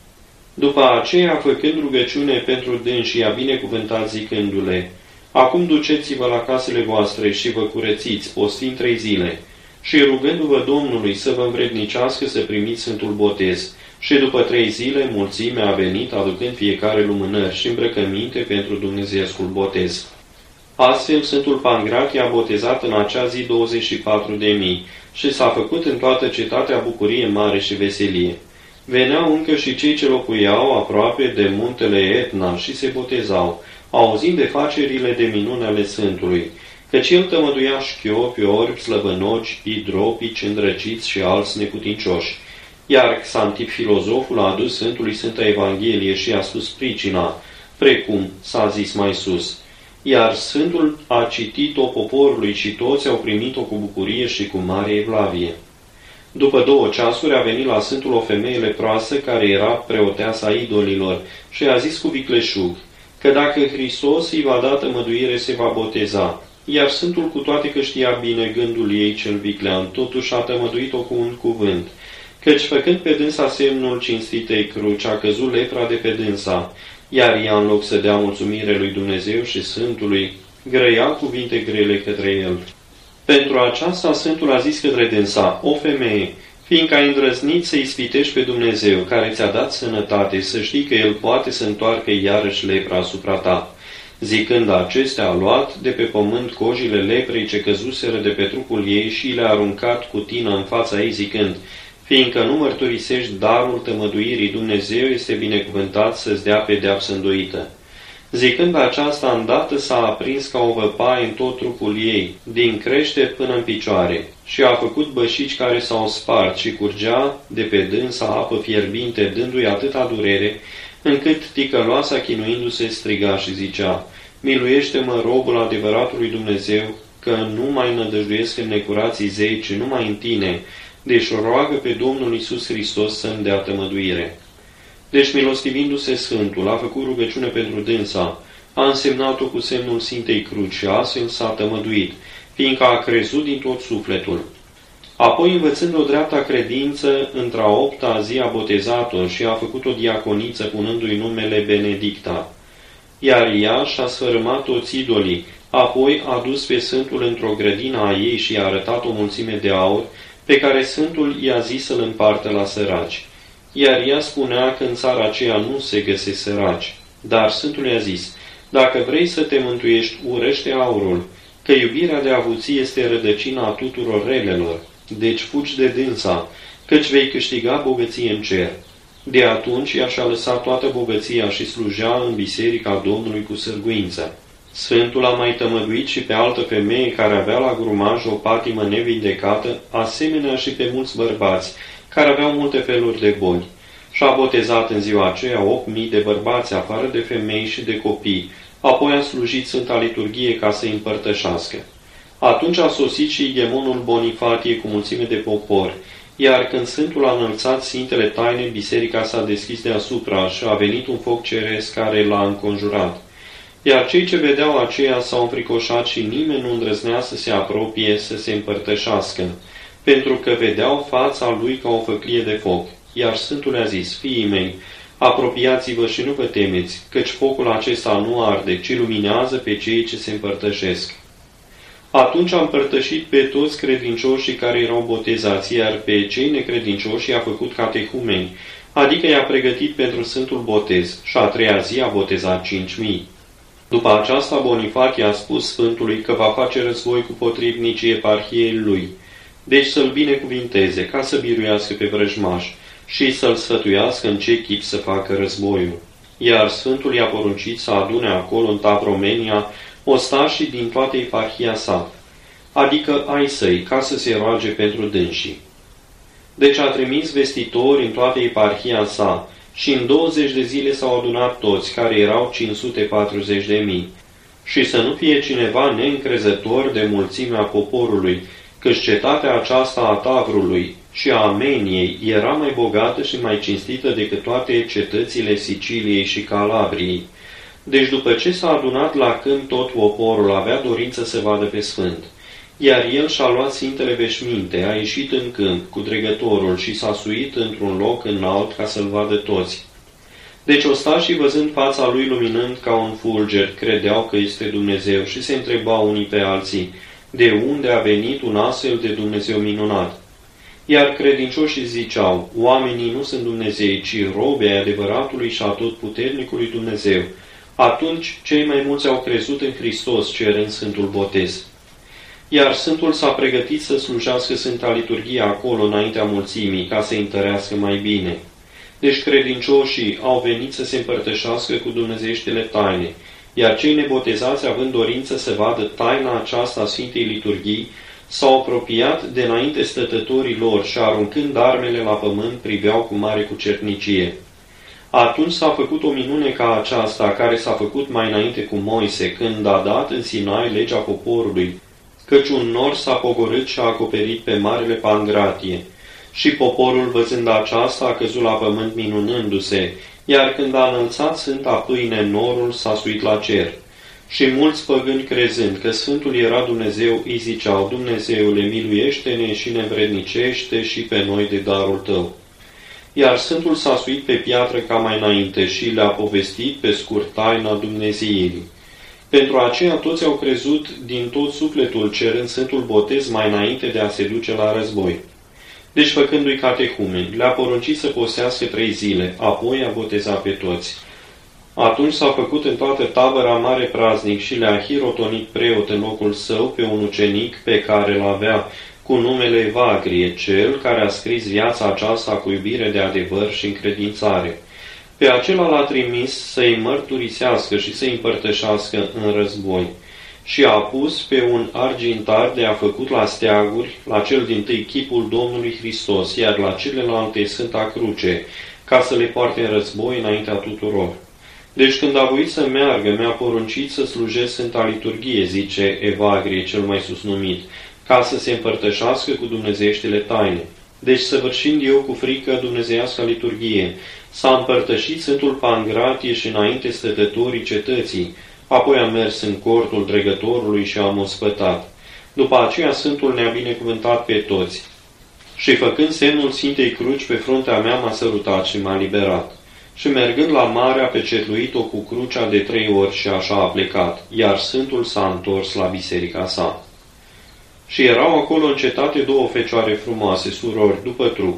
După aceea, făcând rugăciune pentru dânsi, i-a binecuvântat zicându-le: acum duceți-vă la casele voastre și vă curățiți, postind trei zile, și rugându-vă Domnului să vă învrednicească să primiți Sfântul Botez. Și după trei zile, mulțimea a venit, aducând fiecare lumânări și îmbrăcăminte pentru dumnezeiescul botez. Astfel, Sfântul Pangratie a botezat în acea zi douăzeci și patru de mii și s-a făcut în toată cetatea bucurie mare și veselie. Veneau încă și cei ce locuiau aproape de muntele Etna și se botezau, auzind de facerile de minune ale Sfântului, căci el tămăduia șchiopi, orbi, slăbănoci, idropici, îndrăciți și alți neputincioși. Iar Xantip filozoful a adus Sfântului Sfânta Evanghelie și a spus pricina, precum s-a zis mai sus. Iar Sfântul a citit-o poporului și toți au primit-o cu bucurie și cu mare evlavie. După două ceasuri a venit la Sfântul o femeie leproasă care era preoteasa idolilor și a zis cu vicleșug că dacă Hristos îi va da tămăduire se va boteza. Iar Sfântul, cu toate că știa bine gândul ei cel viclean, totuși a tămăduit-o cu un cuvânt, căci făcând pe dânsa semnul cinstitei cruci, a căzut lepra de pe dânsa, iar ea, în loc să dea mulțumire lui Dumnezeu și Sfântului, grăia cuvinte grele către el. Pentru aceasta Sfântul a zis către dânsa: o femeie, fiindcă ai îndrăznit să ispitești pe Dumnezeu, care ți-a dat sănătate, să știi că El poate să întoarcă iarăși lepra asupra ta. Zicând acestea, a luat de pe pământ cojile leprei ce căzuseră de pe trupul ei și le-a aruncat cu tină în fața ei, zicând: fiindcă nu mărturisești darul tămăduirii, Dumnezeu este binecuvântat să-ți dea pedeapsă îndoită. Zicând aceasta, îndată s-a aprins ca o văpaie în tot trupul ei, din creșter până în picioare, și a făcut bășici care s-au spart și curgea de pe dânsa apă fierbinte, dându-i atâta durere, încât ticăloasa, chinuindu-se, striga și zicea: miluiește-mă, robul adevăratului Dumnezeu, că nu mai nădăjduiesc în necurații zei, ci numai în tine, deci roagă pe Domnul Iisus Hristos să-mi dea tămăduire. Deci, milostivindu-se Sfântul, a făcut rugăciune pentru dânsa, a însemnat-o cu semnul Sfintei Cruci și astfel s-a tămăduit, fiindcă a crezut din tot sufletul. Apoi, învățând o dreapta credință, într-a opta zi a botezat-o și a făcut o diaconiță punându-i numele Benedicta. Iar ea și-a sfărâmat toți idolii, apoi a dus pe Sfântul într-o grădină a ei și i-a arătat o mulțime de aur, pe care Sfântul i-a zis să-l împartă la săraci. Iar ea spunea că în țara aceea nu se găsesc săraci. Dar Sfântul i-a zis: dacă vrei să te mântuiești, urăște aurul, că iubirea de avuție este rădăcina a tuturor relelor. Deci fugi de dânsa, căci vei câștiga bogăție în cer. De atunci ea și-a lăsat toată bogăția și slujea în biserica Domnului cu sârguință. Sfântul a mai tămăduit și pe altă femeie care avea la grumaj o patimă nevindecată, asemenea și pe mulți bărbați, care aveau multe feluri de boli. Și-a botezat în ziua aceea opt mii de bărbați, afară de femei și de copii, apoi a slujit Sfânta Liturghie ca să-i împărtășească. Atunci a sosit și ighemonul Bonifatie cu mulțime de popor, iar când Sfântul a înălțat Sfintele Taine, biserica s-a deschis deasupra și a venit un foc ceresc care l-a înconjurat. Iar cei ce vedeau aceea s-au înfricoșat și nimeni nu îndrăznea să se apropie să se împărtășească, pentru că vedeau fața lui ca o făclie de foc. Iar Sfântul le-a zis: fiii mei, apropiați-vă și nu vă temeți, căci focul acesta nu arde, ci luminează pe cei ce se împărtășesc. Atunci a împărtășit pe toți credincioșii care erau botezați, iar pe cei necredincioși i-a făcut catehumeni, adică i-a pregătit pentru Sfântul Botez, și a treia zi a botezat cinci mii. După aceasta, Bonifatie a spus Sfântului că va face război cu potrivnicii eparhiei lui, deci să-l binecuvinteze, ca să biruiască pe vrăjmași și să-l sfătuiască în ce chip să facă războiul. Iar Sfântul i-a poruncit să adune acolo, în Tavromenia, ostașii din toată eparhia sa, adică ai săi, ca să se roage pentru dânsii. Deci a trimis vestitori în toată eparhia sa și în douăzeci de zile s-au adunat toți, care erau cinci sute patruzeci de mii. Și să nu fie cineva neîncrezător de mulțimea poporului, căci cetatea aceasta a Tavrului și a Ameniei era mai bogată și mai cinstită decât toate cetățile Siciliei și Calabriei. Deci după ce s-a adunat la câmp tot poporul avea dorință să vadă pe Sfânt. Iar el și-a luat sfintele veșminte, a ieșit în câmp cu dregătorul și s-a suit într-un loc înalt ca să-l vadă toți. Deci ostașii, văzând fața lui luminând ca un fulger, credeau că este Dumnezeu și se întrebau unii pe alții, de unde a venit un astfel de Dumnezeu minunat? Iar credincioșii ziceau, oamenii nu sunt Dumnezei, ci robe ai adevăratului și atotputernicului Dumnezeu. Atunci cei mai mulți au crezut în Hristos, cerând Sfântul Botez. Iar Sfântul s-a pregătit să slujească Sfânta Liturghie acolo, înaintea mulțimii, ca să-i întărească mai bine. Deci credincioșii au venit să se împărtășească cu dumnezeieștile taine, iar cei nebotezați, având dorință să vadă taina aceasta a Sfintei Liturghii, s-au apropiat de înainte stătătorii lor și, aruncând armele la pământ, priveau cu mare cucernicie. Atunci s-a făcut o minune ca aceasta, care s-a făcut mai înainte cu Moise, când a dat în Sinai legea poporului, căci un nor s-a pogorât și a acoperit pe Marele Pangratie. Și poporul, văzând aceasta, a căzut la pământ minunându-se, iar când a înălțat Sfânta Pâine, norul s-a suit la cer. Și mulți păgâni, crezând că Sfântul era Dumnezeu, îi ziceau, Dumnezeule, miluiește-ne și ne învrednicește și pe noi de darul tău. Iar Sfântul s-a suit pe piatră ca mai înainte și le-a povestit pe scurt taina Dumnezeirii. Pentru aceea toți au crezut din tot sufletul, cerând Sfântul Botez mai înainte de a se duce la război. Deci, făcându-i catehumeni, le-a poruncit să postească trei zile, apoi a botezat pe toți. Atunci s-a făcut în toată tabăra mare praznic și le-a hirotonit preot în locul său pe un ucenic pe care îl avea cu numele Evagrie, cel care a scris viața aceasta cu iubire de adevăr și încredințare. Pe acela l-a trimis să-i mărturisească și să-i împărtășească în război. Și a pus pe un argintar de a făcut la steaguri, la cel dintâi chipul Domnului Hristos, iar la celelalte Sfânta Cruce, ca să le poarte în război înaintea tuturor. Deci când a voit să meargă, mi-a poruncit să slujesc Sfânta Liturghie, zice Evagrie, cel mai sus numit, ca să se împărtășească cu dumnezeieștile taine. Deci, săvârșind eu cu frică dumnezeiască liturghie, s-a împărtășit Sfântul Pangratie și înainte stătătorii cetății, apoi a mers în cortul dregătorului și am ospătat. După aceea Sfântul ne-a binecuvântat pe toți. Și făcând semnul Sfintei Cruci pe fruntea mea, m-a sărutat și m-a liberat. Și mergând la mare a pecetluit-o cu crucea de trei ori și așa a plecat, iar Sfântul s-a întors la biserica sa. Și erau acolo în cetate două fecioare frumoase, surori, după trup,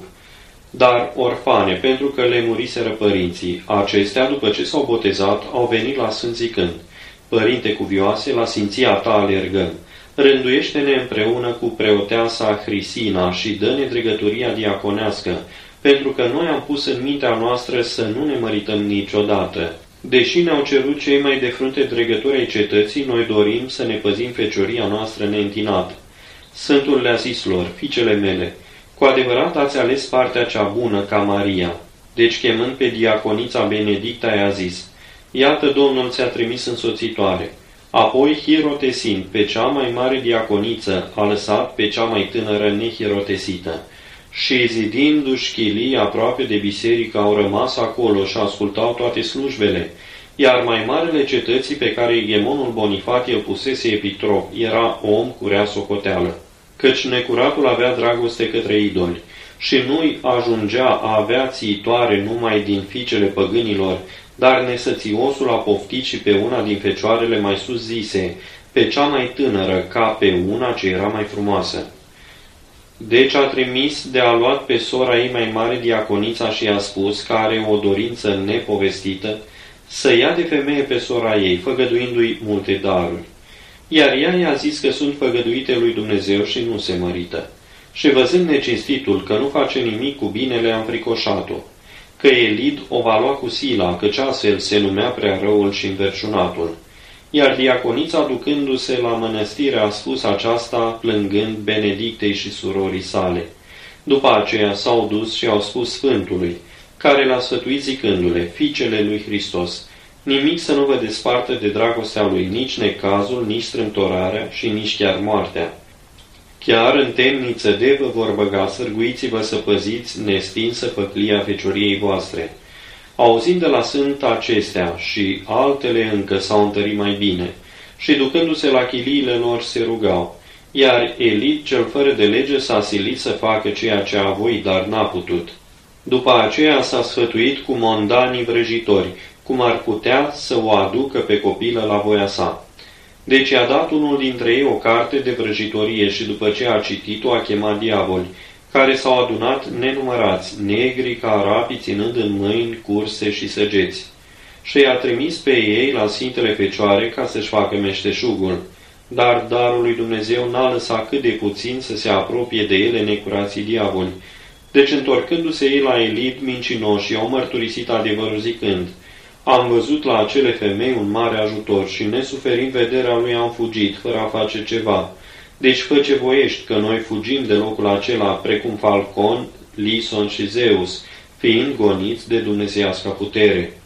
dar orfane, pentru că le muriseră părinții. Acestea, după ce s-au botezat, au venit la Sfânt zicând, Părinte cuvioase, la Sfinția ta alergăm. Rânduiește-ne împreună cu preoteasa Hrisina și dă-ne dregătoria diaconească, pentru că noi am pus în mintea noastră să nu ne mărităm niciodată. Deși ne-au cerut cei mai de frunte dregători ai cetății, noi dorim să ne păzim fecioria noastră neîntinată. Sfântul le-a zis lor, fiicele mele, cu adevărat ați ales partea cea bună ca Maria. Deci, chemând pe diaconița Benedicta, i-a zis, iată, Domnul ți-a trimis însoțitoare. Apoi, hirotesind pe cea mai mare diaconiță, a lăsat pe cea mai tânără nehirotesită. Și zidindu-și chilii aproape de biserică, au rămas acolo și ascultau toate slujbele. Iar mai marele cetății pe care egemonul Bonifat îl pusese epitrop era om cu rea socoteală, căci necuratul avea dragoste către idoli și nu-i ajungea a avea țiitoare numai din fiicele păgânilor, dar nesățiosul a poftit și pe una din fecioarele mai sus zise, pe cea mai tânără, ca pe una ce era mai frumoasă. Deci a trimis de a luat pe sora ei mai mare diaconița și i-a spus, că are o dorință nepovestită, să ia de femeie pe sora ei, făgăduindu-i multe daruri. Iar ea i-a zis că sunt făgăduite lui Dumnezeu și nu se mărită. Și văzând necinstitul că nu face nimic cu binele, a înfricoșat-o, că Elid o va lua cu sila, căci astfel se numea prea răul și înverșunatul. Iar diaconița, ducându-se la mănăstire, a spus aceasta, plângând Benedictei și surorii sale. După aceea s-au dus și au spus Sfântului, care l-a sfătuit zicându-le, fiicele lui Hristos, nimic să nu vă despartă de dragostea lui, nici necazul, nici strâmtorarea și nici chiar moartea. Chiar în temniță de vă vor băga, sârguiți-vă să păziți nestinsă păclia fecioriei voastre. Auzind de la sânt acestea și altele încă s-au întărit mai bine și ducându-se la chiliile lor se rugau, Iar Elid, cel fără de lege, s-a silit să facă ceea ce a voit, dar n-a putut. După aceea s-a sfătuit cu mondanii vrăjitori, cum ar putea să o aducă pe copilă la voia sa. Deci i-a dat unul dintre ei o carte de vrăjitorie și după ce a citit-o a chemat diavoli, care s-au adunat nenumărați, negri ca arabii, ținând în mâini curse și săgeți. Și i-a trimis pe ei la Sfintele Fecioare ca să-și facă meșteșugul. Dar darul lui Dumnezeu n-a lăsat cât de puțin să se apropie de ele necurații diavoli. Deci, întorcându-se ei la Elid mincinoși, i-au mărturisit adevărul zicând: am văzut la acele femei un mare ajutor și, nesuferind vederea lui, am fugit, fără a face ceva. Deci fă ce voiești, că noi fugim de locul acela, precum Falcon, Lison și Zeus, fiind goniți de dumnezeiasca putere.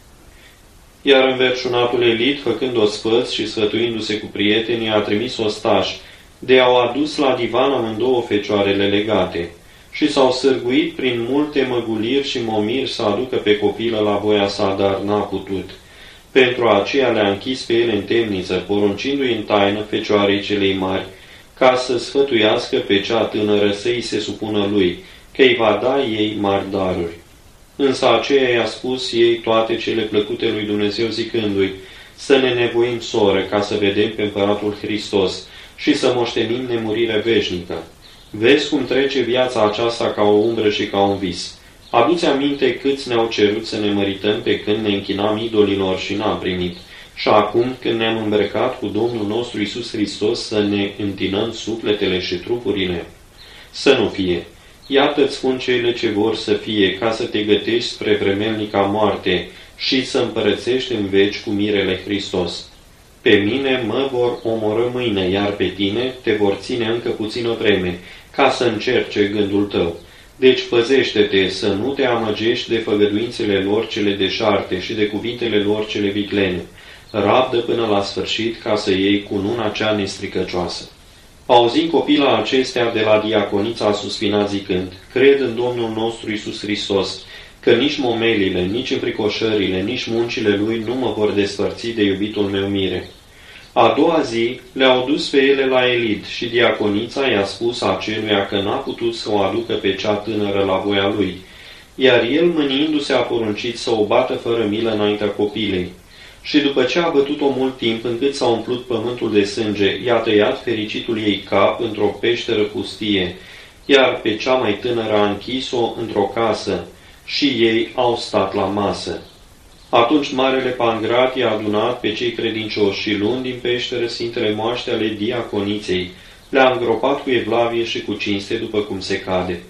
Iar înverșunatul Elid, făcând o spăț și sfătuindu-se cu prietenii, a trimis ostași, de au adus la divan amândouă fecioarele legate, și s-au sârguit prin multe măguliri și momiri să aducă pe copilă la voia sa, dar n-a putut. Pentru aceea le-a închis pe ele în temniță, poruncindu-i în taină fecioarei celei mari, ca să sfătuiască pe cea tânără să îi se supună lui, că îi va da ei mari daruri. Însă aceea i-a spus ei toate cele plăcute lui Dumnezeu, zicându-i: să ne nevoim, soră, ca să vedem pe Împăratul Hristos și să moștenim nemurire veșnică. Vezi cum trece viața aceasta ca o umbră și ca un vis. Adu-ți aminte câți ne-au cerut să ne mărităm pe când ne închinam idolilor și n-am primit. Și acum, când ne-am îmbrăcat cu Domnul nostru Iisus Hristos, să ne întinăm sufletele și trupurile? Să nu fie. Iată-ți spun cele ce vor să fie, ca să te gătești spre vremelnica moarte și să împărățești în veci cu mirele Hristos. Pe mine mă vor omorâ mâine, iar pe tine te vor ține încă puțină vreme, ca să încerce gândul tău. Deci păzește-te să nu te amăgești de făgăduințele lor cele deșarte și de cuvintele lor cele viclene. Rabdă până la sfârșit ca să iei cununa cea nestricăcioasă. Auzind copila acestea de la diaconiță, a suspinat zicând: cred în Domnul nostru Iisus Hristos, că nici momelile, nici înfricoșările, nici muncile lui nu mă vor despărți de iubitul meu mire. A doua zi le-au dus pe ele la Elid și diaconița i-a spus aceluia că n-a putut să o aducă pe cea tânără la voia lui, iar el, mâniindu-se, a poruncit să o bată fără milă înaintea copilei. Și după ce a bătut-o mult timp, încât s-a umplut pământul de sânge, i-a tăiat fericitul ei cap într-o peșteră pustie, iar pe cea mai tânără a închis-o într-o casă și ei au stat la masă. Atunci Marele Pangrat i-a adunat pe cei credincioși și, luând din peșteră sfintele moaște ale diaconiței, le-a îngropat cu evlavie și cu cinste, după cum se cade.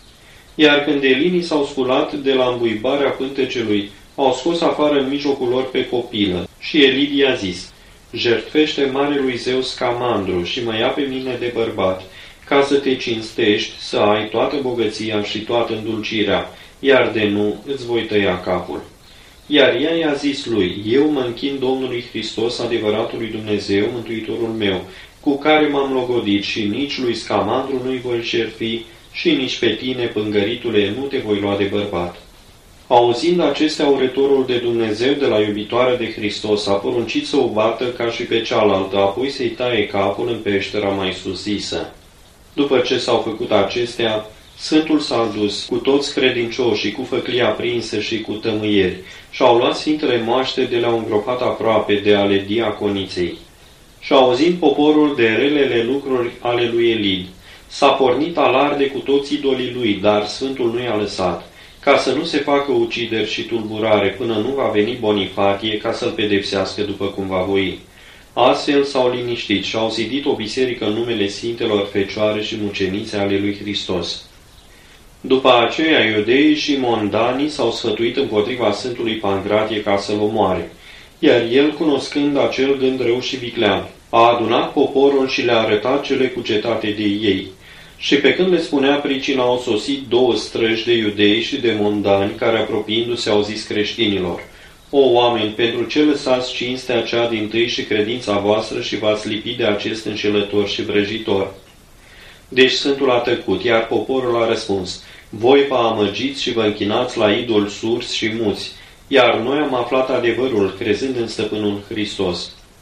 Iar când elinii s-au sculat de la îmbuibarea pântecelui, au scos afară în mijlocul lor pe copilă și Elid i-a zis: jertfește marelui Zeus Scamandru și mă ia pe mine de bărbat, ca să te cinstești, să ai toată bogăția și toată îndulcirea, iar de nu îți voi tăia capul. Iar ea i-a zis lui: eu mă închin Domnului Hristos, adevăratului Dumnezeu, Mântuitorul meu, cu care m-am logodit, și nici lui Scamandru nu-i voi șerfi și nici pe tine, pângăritule, nu te voi lua de bărbat. Auzind acestea, urătorul de Dumnezeu de la iubitoarea de Hristos a poruncit să o bată ca și pe cealaltă, apoi să-i taie capul în peștera mai sus zisă. După ce s-au făcut acestea, Sfântul s-a dus cu toți credincioșii, cu făclia aprinsă și cu tămâieri, și au luat sfintele moaște de le-au îngropat aproape de ale diaconiței. Și auzind poporul de relele lucruri ale lui Elid, s-a pornit alarde cu toți idolii lui, dar Sfântul nu i-a lăsat, ca să nu se facă ucideri și tulburare până nu va veni Bonifatie ca să-l pedepsească după cum va voi. Astfel s-au liniștit și au zidit o biserică în numele Sfintelor Fecioare și Mucenițe ale lui Hristos. După aceea, iudeii și mondanii s-au sfătuit împotriva Sfântului Pangratie ca să-l omoare, iar el, cunoscând acel gând rău și viclean, a adunat poporul și le-a arătat cele cucetate de ei. Și pe când le spunea pricina, au sosit două străji de iudei și de mondani, care, apropiindu-se, au zis creștinilor: o, oameni, pentru ce lăsați cinstea cea dintâi și credința voastră și v-ați lipit de acest înșelător și vrăjitor? Deci Sfântul a tăcut, iar poporul a răspuns: voi vă amăgiți și vă închinați la idoli surzi și muți, iar noi am aflat adevărul, crezând în Stăpânul Hristos.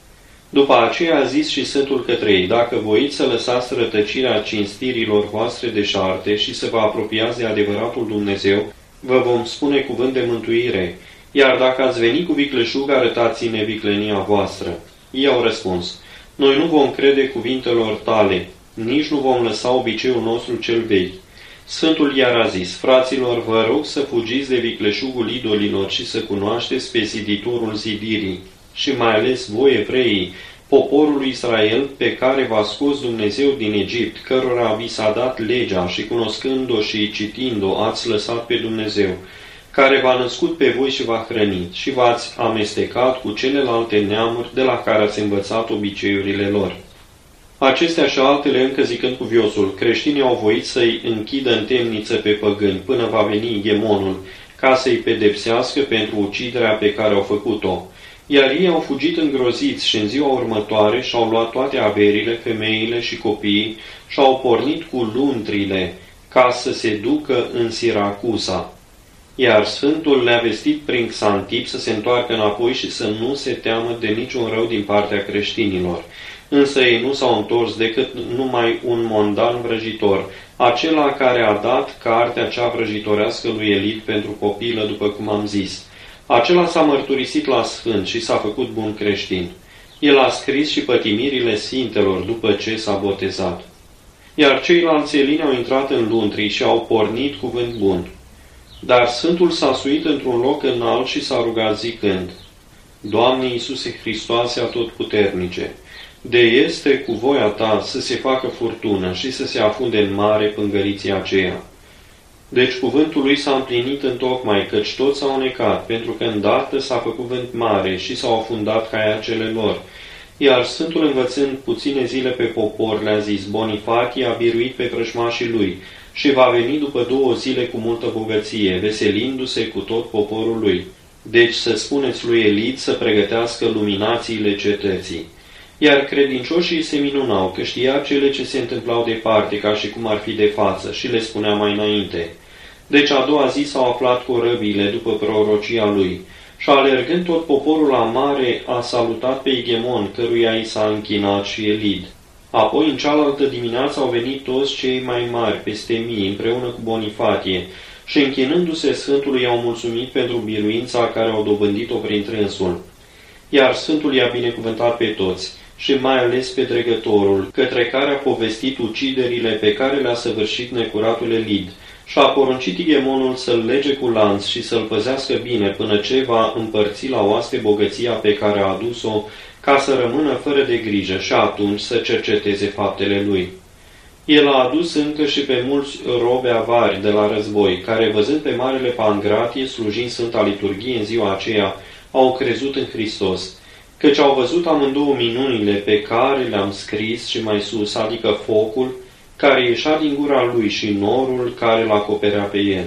După aceea a zis și Sfântul către ei: dacă voiți să lăsați rătăcirea cinstirilor voastre deșarte și să vă apropiați de adevăratul Dumnezeu, vă vom spune cuvânt de mântuire, iar dacă ați venit cu vicleșug, arătați-ne viclenia voastră. Ei au răspuns: noi nu vom crede cuvintelor tale, nici nu vom lăsa obiceiul nostru cel vechi. Sfântul iar a zis: fraților, vă rog să fugiți de vicleșugul idolilor și să cunoașteți pe ziditorul zidirii, și mai ales voi, evreii, poporul lui Israel, pe care v-a scos Dumnezeu din Egipt, cărora vi s-a dat legea și cunoscând-o și citind-o ați lăsat pe Dumnezeu, care v-a născut pe voi și v-a hrănit, și v-ați amestecat cu celelalte neamuri de la care ați învățat obiceiurile lor. Acestea și altele încă zicând cuviosul, creștinii au voit să-i închidă în temniță pe păgâni până va veni Ghemonul, ca să-i pedepsească pentru uciderea pe care au făcut-o. Iar ei au fugit îngroziți și în ziua următoare și-au luat toate averile, femeile și copiii și-au pornit cu luntrile ca să se ducă în Siracusa. Iar Sfântul le-a vestit prin Xantip să se întoarcă înapoi și să nu se teamă de niciun rău din partea creștinilor. Însă ei nu s-au întors decât numai un mondan vrăjitor, acela care a dat cartea cea vrăjitorească lui Elit pentru copilă, după cum am zis. Acela s-a mărturisit la sfânt și s-a făcut bun creștin. El a scris și pătimirile sfintelor după ce s-a botezat. Iar ceilalți elini au intrat în luntri și au pornit cuvânt bun. Dar Sfântul s-a suit într-un loc înalt și s-a rugat zicând: Doamne Iisuse Hristoase atotputernice, de este cu voia ta să se facă furtună și să se afunde în mare pângăriția aceea. Deci cuvântul lui s-a împlinit întocmai, căci toți s-au necat, pentru că îndată s-a făcut vânt mare și s-au afundat caiacele lor. Iar Sfântul, învățând puține zile pe popor, le-a zis: Bonifatie a biruit pe vrăjmașii lui și va veni după două zile cu multă bogăție, veselindu-se cu tot poporul lui. Deci să spuneți lui Elit să pregătească luminațiile cetății. Iar credincioșii se minunau, că știa cele ce se întâmplau departe, ca și cum ar fi de față, și le spunea mai înainte. Deci a doua zi s-au aflat corăbile după prorocia lui, și alergând tot poporul la mare a salutat pe Igemon, căruia i s-a închinat și Elid. Apoi în cealaltă dimineață au venit toți cei mai mari, peste mii, împreună cu Bonifatie, și închinându-se Sfântului i-au mulțumit pentru biruința care au dobândit-o prin trânsul. Iar Sfântul i-a binecuvântat pe toți, și mai ales pe dregătorul, către care a povestit uciderile pe care le-a săvârșit necuratul Elid, și a poruncit Igemonul să-l lege cu lanț și să-l păzească bine până ce va împărți la oaste bogăția pe care a adus-o, ca să rămână fără de grijă și atunci să cerceteze faptele lui. El a adus încă și pe mulți robe avari de la război, care, văzând pe Marele Pangratie slujind Sfânta Liturghie în ziua aceea, au crezut în Hristos, căci au văzut amândouă minunile pe care le-am scris și mai sus, adică focul care ieșea din gura lui și norul care îl acoperea pe el.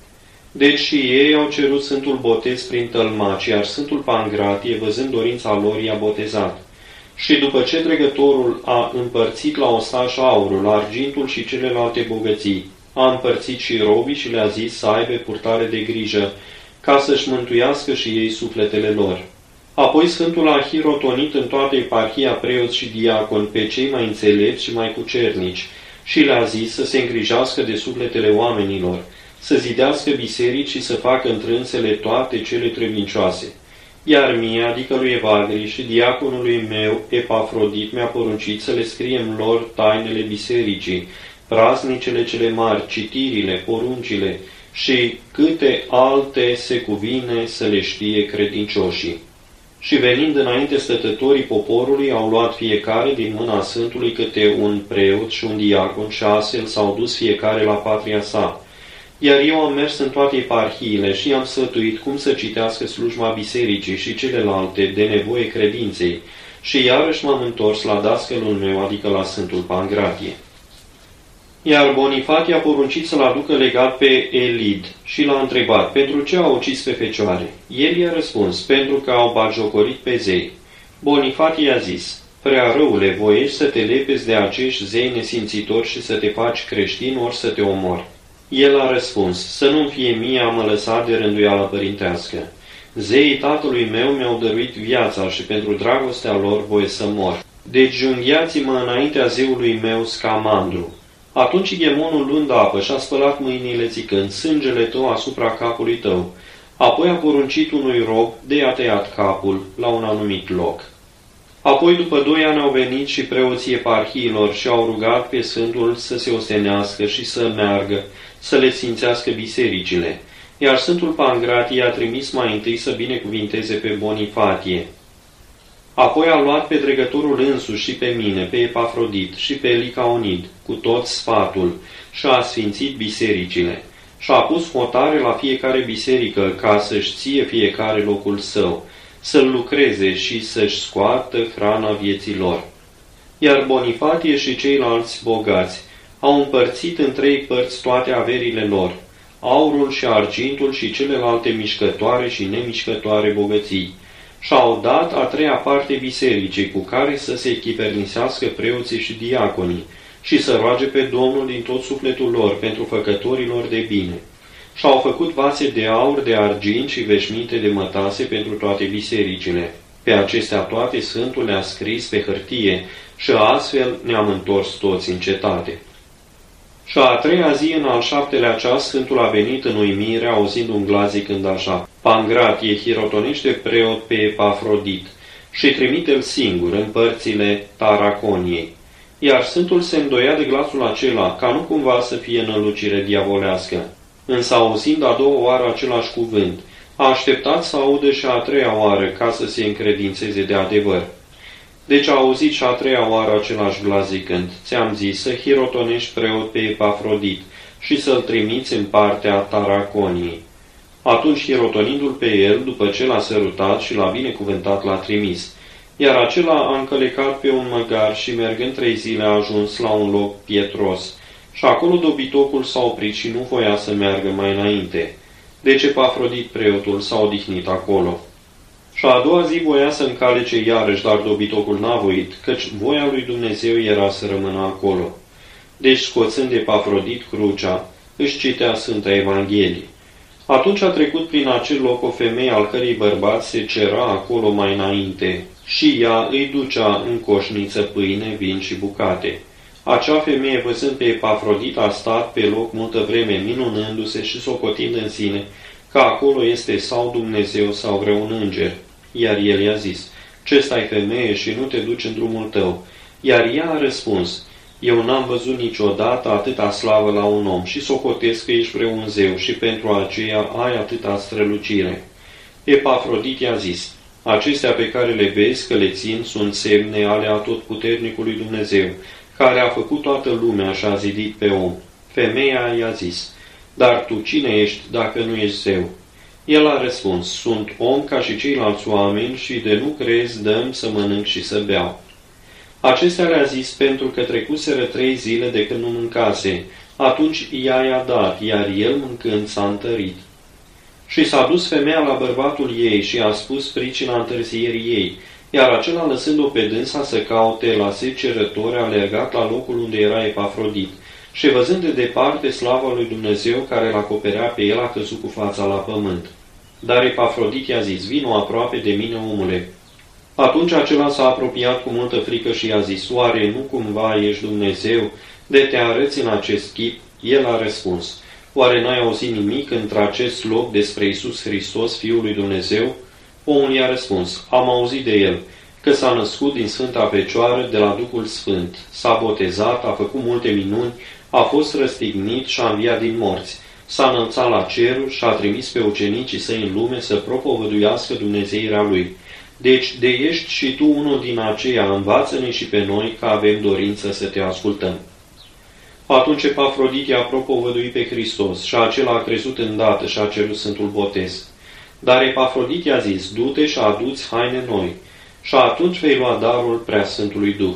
Deci și ei au cerut Sfântul Botez prin tălmaci, iar Sfântul Pangratie, văzând dorința lor, i-a botezat. Și după ce dregătorul a împărțit la ostaș aurul, argintul și celelalte bogății, a împărțit și robii și le-a zis să aibă purtare de grijă, ca să-și mântuiască și ei sufletele lor. Apoi Sfântul a hirotonit în toată eparhia preoți și diaconi pe cei mai înțelepți și mai cucernici și le-a zis să se îngrijească de sufletele oamenilor, să zidească biserici și să facă întrânsele toate cele trebuincioase. Iar mie, adică lui Evagri și diaconului meu, Epafrodit, mi-a poruncit să le scriem lor tainele bisericii, praznicele cele mari, citirile, poruncile și câte alte se cuvine să le știe credincioșii. Și venind înainte stătătorii poporului, au luat fiecare din mâna Sfântului câte un preot și un diacon și astfel s-au dus fiecare la patria sa. Iar eu am mers în toate eparhiile și i-am sfătuit cum să citească slujba bisericii și celelalte de nevoie credinței și iarăși m-am întors la dascălul meu, adică la Sfântul Pangratie. Iar Bonifatie a poruncit să-l aducă legat pe Elid și l-a întrebat, pentru ce a ucis pe fecioare? El i-a răspuns, pentru că au batjocorit pe zei. Bonifatie a zis, prea răule, voiești să te lepezi de acești zei nesimțitori și să te faci creștin ori să te omori. El a răspuns, să nu-mi fie mie a mă lăsa de rânduială părintească. Zeii tatălui meu mi-au dăruit viața și pentru dragostea lor voi să mor. Deci junghiați-mă înaintea zeului meu Scamandru. Atunci Ghemonul luând apă și-a spălat mâinile zicând, sângele tău asupra capului tău. Apoi a poruncit unui rob de i-a tăiat capul la un anumit loc. Apoi după doi ani au venit și preoții eparhiilor și au rugat pe Sfântul să se ostenească și să meargă, să le sfințească bisericile. Iar Sfântul Pangratie a trimis mai întâi să binecuvinteze pe Bonifatie. Apoi a luat pe dregătorul însuși și pe mine, pe Epafrodit și pe Licaonid, cu tot sfatul, și a sfințit bisericile. Și a pus hotare la fiecare biserică ca să-și ție fiecare locul său, să-l lucreze și să-și scoată hrana vieții lor. Iar Bonifatie și ceilalți bogați au împărțit în trei părți toate averile lor, aurul și argintul și celelalte mișcătoare și nemișcătoare bogății, și-au dat a treia parte bisericii cu care să se echipernisească preoții și diaconii și să roage pe Domnul din tot sufletul lor pentru făcătorilor de bine. Și-au făcut vase de aur, de argint și veșminte de mătase pentru toate bisericile. Pe acestea toate Sfântul le-a scris pe hârtie și astfel ne-am întors toți în cetate. Și a treia zi, în al șaptelea ceas, Sfântul a venit în uimire, auzind un glas zicând așa, Pangratie hirotonește preot pe Epafrodit și trimite-l singur în părțile Taraconiei. Iar Sfântul se îndoia de glasul acela, ca nu cumva să fie nălucire diavolească. Însă, auzind a doua oară același cuvânt, a așteptat să audă și a treia oară ca să se încredințeze de adevăr. Deci a auzit și a treia oară același glas zicând, ți-am zis să hirotonești preot pe Epafrodit și să-l trimiți în partea Taraconiei. Atunci, hirotonindu-l pe el, după ce l-a sărutat și l-a binecuvântat, l-a trimis. Iar acela a încălecat pe un măgar și, mergând trei zile, a ajuns la un loc pietros. Și acolo dobitocul s-a oprit și nu voia să meargă mai înainte. Deci Epafrodit preotul s-a odihnit acolo. Și a doua zi voia să încalece iarăși, dar dobitocul n-a voit, căci voia lui Dumnezeu era să rămână acolo. Deci, scoțând Epafrodit crucea, își citea Sfânta Evanghelie. Atunci a trecut prin acel loc o femeie al cărei bărbat se cera acolo mai înainte și ea îi ducea în coșniță pâine, vin și bucate. Acea femeie, văzând pe Epafrodit, a stat pe loc multă vreme, minunându-se și socotind în sine că acolo este sau Dumnezeu sau vreun înger. Iar el i-a zis, ce stai femeie și nu te duci în drumul tău? Iar ea a răspuns, eu n-am văzut niciodată atâta slavă la un om și socotesc că ești vreun zeu și pentru aceea ai atâta strălucire. Epafrodit i-a zis, acestea pe care le vezi că le țin sunt semne ale atotputernicului Dumnezeu, care a făcut toată lumea și a zidit pe om. Femeia i-a zis, dar tu cine ești dacă nu ești zeu? El a răspuns, sunt om ca și ceilalți oameni și de nu crezi dăm să mănânc și să beau. Acestea le-a zis pentru că trecuseră trei zile de când nu mâncase. Atunci ea i-a dat, iar el mâncând s-a întărit. Și s-a dus femeia la bărbatul ei și a spus pricina întârzierii ei, iar acela, lăsând-o pe dânsa să caute la secerători, a alergat la locul unde era Epafrodit și, văzând de departe slava lui Dumnezeu care îl acoperea pe el, a căzut cu fața la pământ. Dar Epafrodit i-a zis, vino aproape de mine, omule. Atunci acela s-a apropiat cu multă frică și i-a zis, oare nu cumva ești Dumnezeu de te arăți în acest chip? El a răspuns, oare n-ai auzit nimic într-acest loc despre Iisus Hristos, Fiul lui Dumnezeu? Omul i-a răspuns, am auzit de el, că s-a născut din Sfânta Fecioară de la Duhul Sfânt, s-a botezat, a făcut multe minuni, a fost răstignit și a înviat din morți, s-a înălțat la ceruri și a trimis pe ucenicii săi în lume să propovăduiască dumnezeirea lui. Deci, de ești și tu unul din aceia, învață-ne și pe noi că avem dorință să te ascultăm. Atunci Epafrodit i-a propovăduit pe Hristos și acela a crezut îndată și a cerut Sfântul Botez. Dar Epafrodit i-a zis, du-te și adu-ți haine noi și atunci vei lua darul Preasfântului Duh.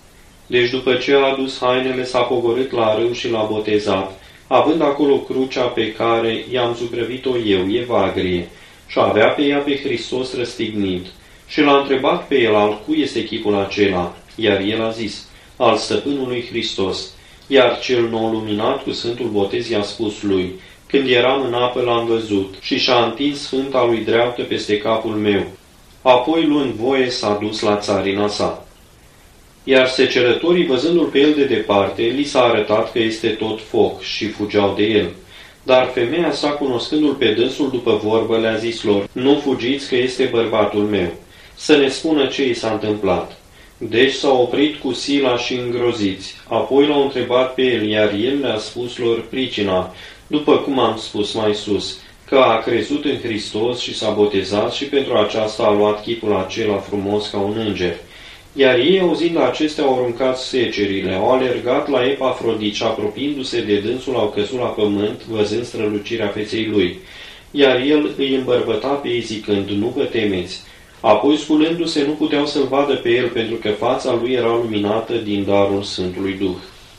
Deci după ce a adus hainele, s-a pogorât la râu și l-a botezat, având acolo crucea pe care i-am zugrăvit-o eu, Evagrie, și avea pe ea pe Hristos răstignit. Și l-a întrebat pe el al cui este chipul acela, iar el a zis, al stăpânului Hristos. Iar cel nou luminat cu Sfântul Botez i-a spus lui, Când eram în apă l-am văzut și și-a întins sfânta lui dreaptă peste capul meu. Apoi, luând voie, s-a dus la țarina sa. Iar secerătorii, văzându-l pe el de departe, li s-a arătat că este tot foc și fugeau de el. Dar femeia sa, cunoscându-l pe dânsul după vorbă, le-a zis lor: nu fugiți, că este bărbatul meu. Să ne spună ce i s-a întâmplat. Deci s-au oprit cu sila și îngroziți. Apoi l-au întrebat pe el, iar el le-a spus lor pricina, după cum am spus mai sus, că a crezut în Hristos și s-a botezat și pentru aceasta a luat chipul acela frumos ca un înger. Iar ei, auzind acestea, au aruncat secerile, au alergat la Epafrodit și, apropiindu-se de dânsul, au căzut la pământ, văzând strălucirea feței lui. Iar el îi îmbărbăta pe ei zicând: nu vă temeți. Apoi, sculându-se, nu puteau să-l vadă pe el, pentru că fața lui era luminată din darul Sfântului Duh.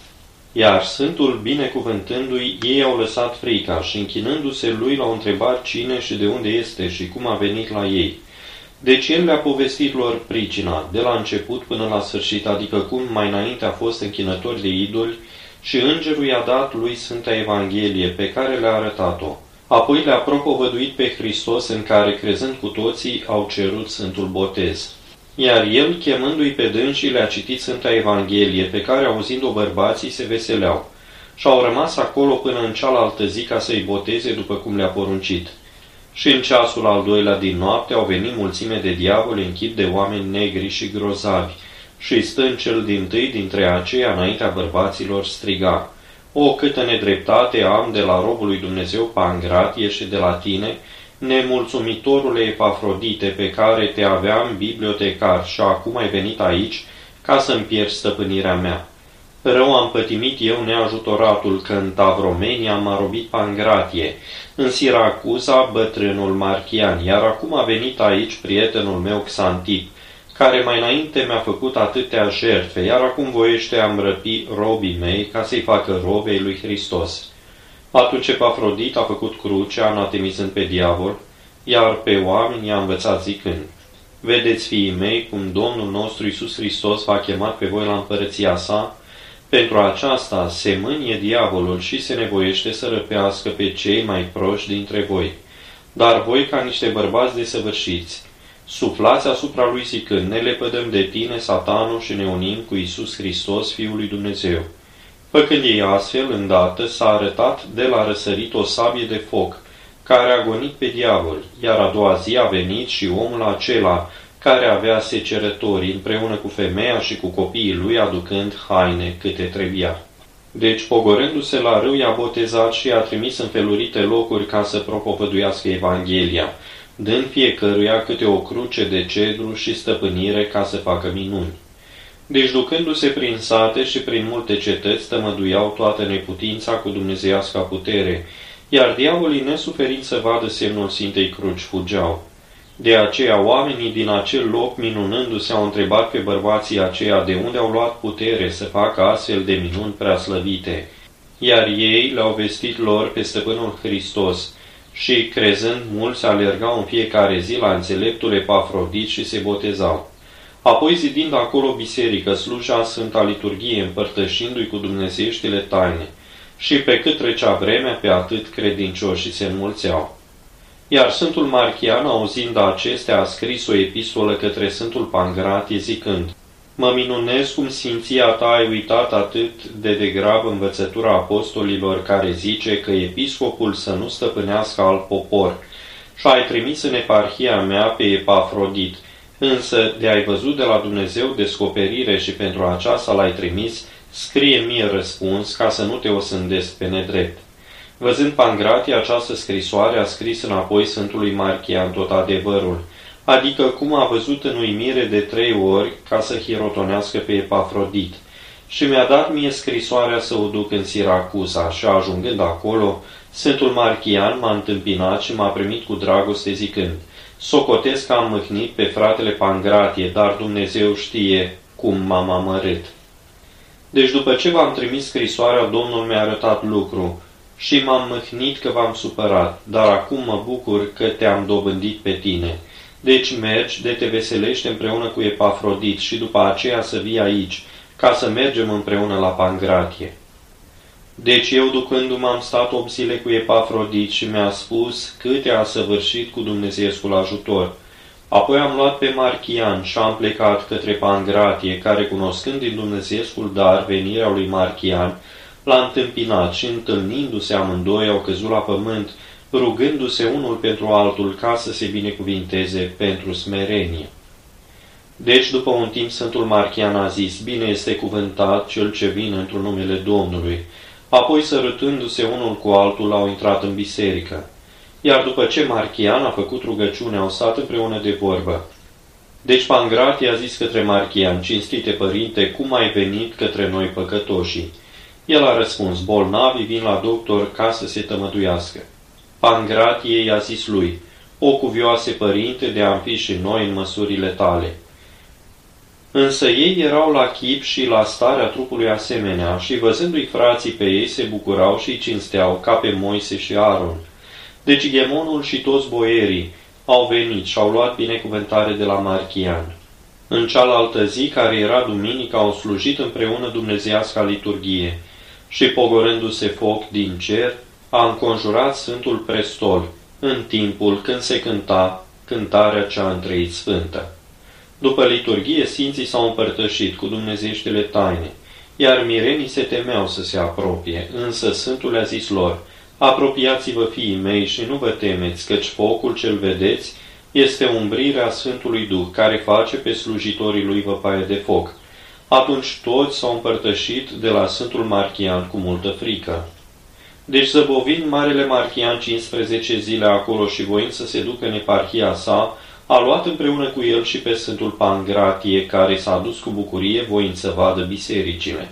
Iar Sfântul, binecuvântându-i, ei au lăsat frica și, închinându-se lui, l-au întrebat cine și de unde este și cum a venit la ei. Deci el le-a povestit lor pricina, de la început până la sfârșit, adică cum mai înainte a fost închinător de idoli, și îngerul i-a dat lui Sfânta Evanghelie, pe care le-a arătat-o. Apoi le-a propovăduit pe Hristos, în care, crezând cu toții, au cerut Sfântul Botez. Iar el, chemându-i pe dânsii, le-a citit Sfânta Evanghelie, pe care, auzind-o, bărbații se veseleau. Și au rămas acolo până în cealaltă zi ca să-i boteze după cum le-a poruncit. Și în ceasul al doilea din noapte au venit mulțime de diavoli în chip de oameni negri și grozavi, și stând cel dintâi dintre aceia înaintea bărbaților striga: o, câtă nedreptate am de la robul lui Dumnezeu Pangratie și de la tine, nemulțumitorule Epafrodite, pe care te aveam bibliotecar și acum ai venit aici ca să-mi pierzi stăpânirea mea. Rău am pătimit eu neajutoratul, că în Tavromenia m-a robit Pangratie, în Siracuza bătrânul Marchian, iar acum a venit aici prietenul meu Xantip, care mai înainte mi-a făcut atâtea jertfe, iar acum voiește a-mi răpi robii mei ca să-i facă robei lui Hristos. Atunci Epafrodit a făcut crucea, anatemizând pe diavol, iar pe oameni i-a învățat zicând: vedeți, fiii mei, cum Domnul nostru Iisus Hristos v-a chemat pe voi la împărăția sa. Pentru aceasta se mânie diavolul și se nevoiește să răpească pe cei mai proști dintre voi. Dar voi, ca niște bărbați desăvârșiți, suflați asupra lui zicând: ne lepădăm de tine, Satanul, și ne unim cu Iisus Hristos, Fiul lui Dumnezeu. Făcând ei astfel, îndată s-a arătat de la răsărit o sabie de foc, care a gonit pe diavol, iar a doua zi a venit și omul acela, care avea secerătorii, împreună cu femeia și cu copiii lui, aducând haine câte trebuia. Deci, pogorându-se la râu, i-a botezat și i-a trimis în felurite locuri ca să propovăduiască Evanghelia, dând fiecăruia câte o cruce de cedru și stăpânire ca să facă minuni. Deci, ducându-se prin sate și prin multe cetăți, tămăduiau toată neputința cu dumnezeiasca putere, iar diavolii, nesuferind să vadă semnul Sfintei Cruci, fugeau. De aceea oamenii din acel loc, minunându-se, au întrebat pe bărbații aceia de unde au luat putere să facă astfel de minuni preaslăvite, iar ei le-au vestit lor pe stăpânul Hristos și, crezând, mulți alergau în fiecare zi la înțeleptul Epafrodit și se botezau. Apoi, zidind acolo biserică, sluja Sfânta Liturghie, împărtășindu-i cu dumnezeieștile taine, și pe cât trecea vremea, pe atât credincioșii se înmulțeau. Iar Sfântul Marchian, auzind acestea, a scris o epistolă către Sfântul Pangratie, zicând: mă minunez cum sfinția ta ai uitat atât de degrabă învățătura apostolilor, care zice că episcopul să nu stăpânească alt popor, și ai trimis în eparhia mea pe Epafrodit, însă de ai văzut de la Dumnezeu descoperire și pentru aceasta l-ai trimis, scrie mie răspuns, ca să nu te osândesc pe nedrept. Văzând Pangratie această scrisoare, a scris înapoi Sfântului Marchian tot adevărul, adică cum a văzut în uimire de trei ori ca să hirotonească pe Epafrodit. Și mi-a dat mie scrisoarea să o duc în Siracuza și, ajungând acolo, Sfântul Marchian m-a întâmpinat și m-a primit cu dragoste zicând: socotesc că am mâhnit pe fratele Pangratie, dar Dumnezeu știe cum m-am amărât. Deci după ce v-am trimis scrisoarea, Domnul mi-a arătat lucru și m-am mâhnit că v-am supărat, dar acum mă bucur că te-am dobândit pe tine. Deci mergi, de te veselește împreună cu Epafrodit și după aceea să vii aici, ca să mergem împreună la Pangratie. Deci eu, ducându-mă, am stat opt zile cu Epafrodit și mi-a spus câte a săvârșit cu Dumnezeescul ajutor. Apoi am luat pe Marchian și am plecat către Pangratie, care, cunoscând din Dumnezeescul dar venirea lui Marchian, l-a întâmpinat și, întâlnindu-se amândoi, au căzut la pământ, rugându-se unul pentru altul ca să se binecuvinteze pentru smerenie. Deci, după un timp, Sfântul Marchian a zis: bine este cuvântat cel ce vine într-un numele Domnului. Apoi, sărutându-se unul cu altul, au intrat în biserică. Iar după ce Marchian a făcut rugăciune, au stat împreună de vorbă. Deci Pangratie a zis către Marchian: cinstite părinte, cum ai venit către noi păcătoșii? El a răspuns: bolnavii vin la doctor ca să se tămăduiască. Pangratie i-a zis lui: o cuvioase părinte, de a fi și noi în măsurile tale. Însă ei erau la chip și la starea trupului asemenea și, văzându-i frații pe ei, se bucurau și cinsteau ca pe Moise și Aron. Deci Ghemonul și toți boierii au venit și au luat binecuvântare de la Marchian. În cealaltă zi, care era duminică, au slujit împreună dumnezeiasca liturghie și, pogorându-se foc din cer, a înconjurat Sfântul Prestol, în timpul când se cânta cântarea cea întreit sfântă. După liturghie, sfinții s-au împărtășit cu dumnezeieștile taine, iar mirenii se temeau să se apropie, însă Sfântul le-a zis lor: apropiați-vă, fiii mei, și nu vă temeți, căci focul ce-l vedeți este umbrirea Sfântului Duh, care face pe slujitorii lui văpaie de foc. Atunci toți s-au împărtășit de la Sfântul Marchian cu multă frică. Deci, zăbovind Marele Marchian cincisprezece zile acolo și voind să se ducă în eparhia sa, a luat împreună cu el și pe Sfântul Pangratie, care s-a dus cu bucurie voind să vadă bisericile.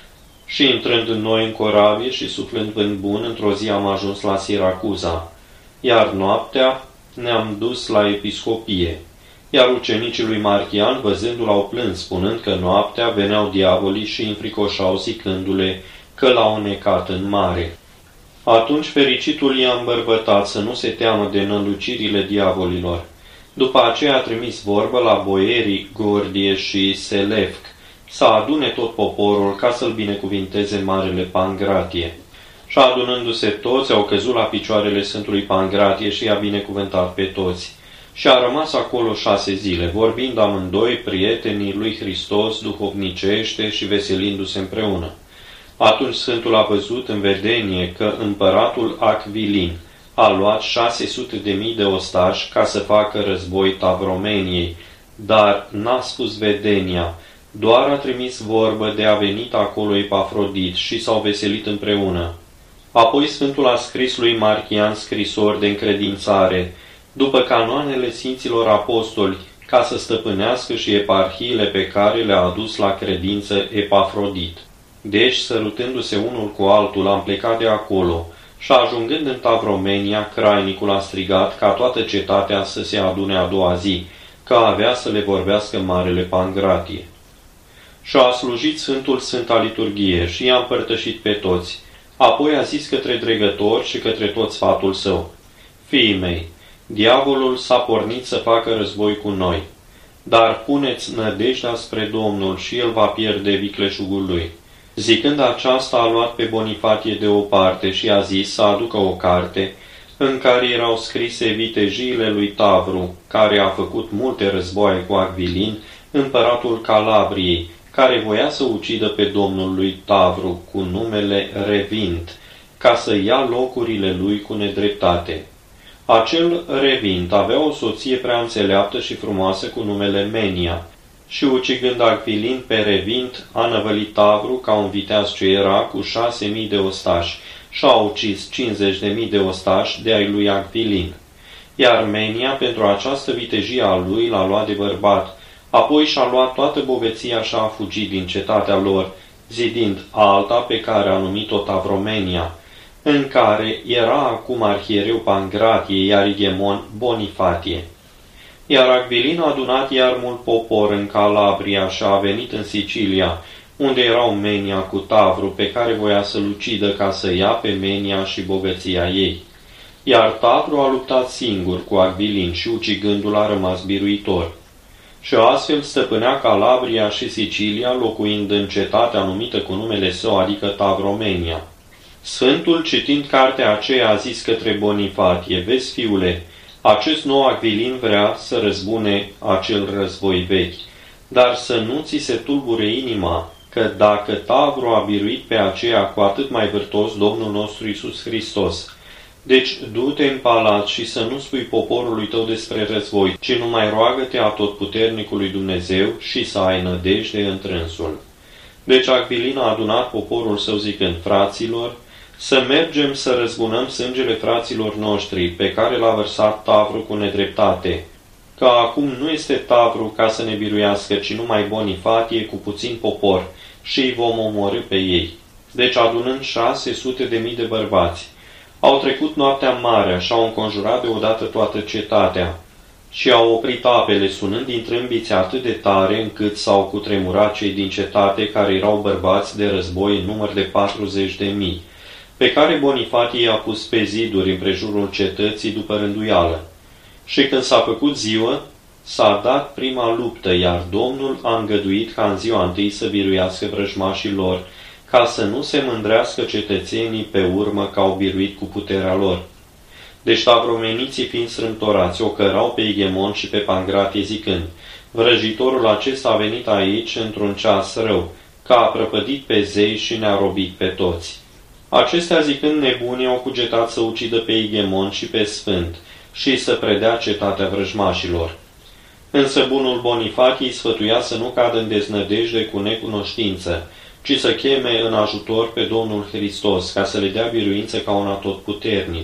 Și intrând în noi în corabie și suflând vânt bun, într-o zi am ajuns la Siracuza, iar noaptea ne-am dus la episcopie. Iar ucenicii lui Marchian, văzându-l, au plâns, spunând că noaptea veneau diavolii și înfricoșau, zicându-le că l-au necat în mare. Atunci fericitul i-a îmbărbătat să nu se teamă de nălucirile diavolilor. După aceea a trimis vorbă la boierii Gordie și Selefc să adune tot poporul ca să-l binecuvinteze Marele Pangratie. Și adunându-se toți, au căzut la picioarele Sfântului Pangratie și i-a binecuvântat pe toți. Și a rămas acolo șase zile, vorbind amândoi prietenii lui Hristos duhovnicește și veselindu-se împreună. Atunci Sfântul a văzut în vedenie că împăratul Acvilin a luat șase sute de mii de ostași ca să facă război Tavromeniei, dar n-a spus vedenia, doar a trimis vorbă de a venit acolo Epafrodit și s-au veselit împreună. Apoi Sfântul a scris lui Marchian scrisori de încredințare, după canoanele Sfinților Apostoli, ca să stăpânească și eparhiile pe care le-a adus la credință Epafrodit. Deci, sărutându-se unul cu altul, am plecat de acolo și, ajungând în Tavromenia, crainicul a strigat ca toată cetatea să se adune a doua zi, că avea să le vorbească Marele Pangratie. Și a slujit Sfântul Sfânta Liturghie și i-a împărtășit pe toți. Apoi a zis către dregători și către tot sfatul său: fiii mei, diavolul s-a pornit să facă război cu noi, dar puneți nădejdea spre Domnul și el va pierde vicleșugul lui. Zicând aceasta, a luat pe Bonifatie de o parte și a zis să aducă o carte în care erau scrise vitejiile lui Tavru, care a făcut multe războaie cu Acvilin, împăratul Calabriei, care voia să ucidă pe domnul lui Tavru cu numele Revint, ca să ia locurile lui cu nedreptate. Acel Revint avea o soție prea înțeleaptă și frumoasă cu numele Menia, și ucigând Acvilin pe Revint, a năvălit Tavru ca un viteaz ce era cu șase mii de ostași și a ucis cincizeci de mii de ostași de ai lui Acvilin. Iar Menia, pentru această vitejie a lui, l-a luat de bărbat, apoi și-a luat toată bogăția și a fugit din cetatea lor, zidind alta pe care a numit-o Tavromenia, în care era acum arhiereu Pangratie, iar Igemon Bonifatie. Iar Acvilin a adunat iar mult popor în Calabria și a venit în Sicilia, unde erau Menia cu Tavru, pe care voia să-l ucidă ca să ia pe Menia și bogăția ei. Iar Tavru a luptat singur cu Acvilin și ucigându-l a rămas biruitor. Și astfel stăpânea Calabria și Sicilia, locuind în cetatea numită cu numele său, adică Tavromenia. Sfântul, citind cartea aceea, a zis către Bonifatie: vezi, fiule, acest nou Acvilin vrea să răzbune acel război vechi, dar să nu ți se tulbure inima, că dacă Tavru a biruit pe aceea, cu atât mai vârtos Domnul nostru Iisus Hristos. Deci du-te în palat și să nu spui poporului tău despre război, ci numai roagă-te atotputernicului Dumnezeu și să ai nădejde întrânsul. Deci Acvilin a adunat poporul său zicând: fraților, să mergem să răzbunăm sângele fraților noștri, pe care l-a vărsat Tavru cu nedreptate, că acum nu este Tavru ca să ne biruiască, ci numai Bonifatie cu puțin popor, și îi vom omorî pe ei. Deci adunând șase sute de mii de bărbați, au trecut noaptea mare și au înconjurat deodată toată cetatea și au oprit apele, sunând din trâmbițe atât de tare încât s-au cutremurat cei din cetate, care erau bărbați de război în număr de patruzeci de mii, pe care Bonifatie i-a pus pe ziduri împrejurul cetății după rânduială. Și când s-a făcut ziua, s-a dat prima luptă, iar Domnul a îngăduit ca în ziua întâi să biruiască vrăjmașii lor, ca să nu se mândrească cetățenii pe urmă că au biruit cu puterea lor. Deci tavromeniții, fiind strâmtorați, o cărau pe Igemon și pe Pangratie zicând: vrăjitorul acesta a venit aici într-un ceas rău, că a prăpădit pe zei și ne-a robit pe toți. Acestea zicând, nebunii au cugetat să ucidă pe Igemon și pe Sfânt și să predea cetatea vrăjmașilor. Însă bunul Bonifatie îi sfătuia să nu cadă în deznădejde cu necunoștință, ci să cheme în ajutor pe Domnul Hristos, ca să le dea biruință ca un atotputernic.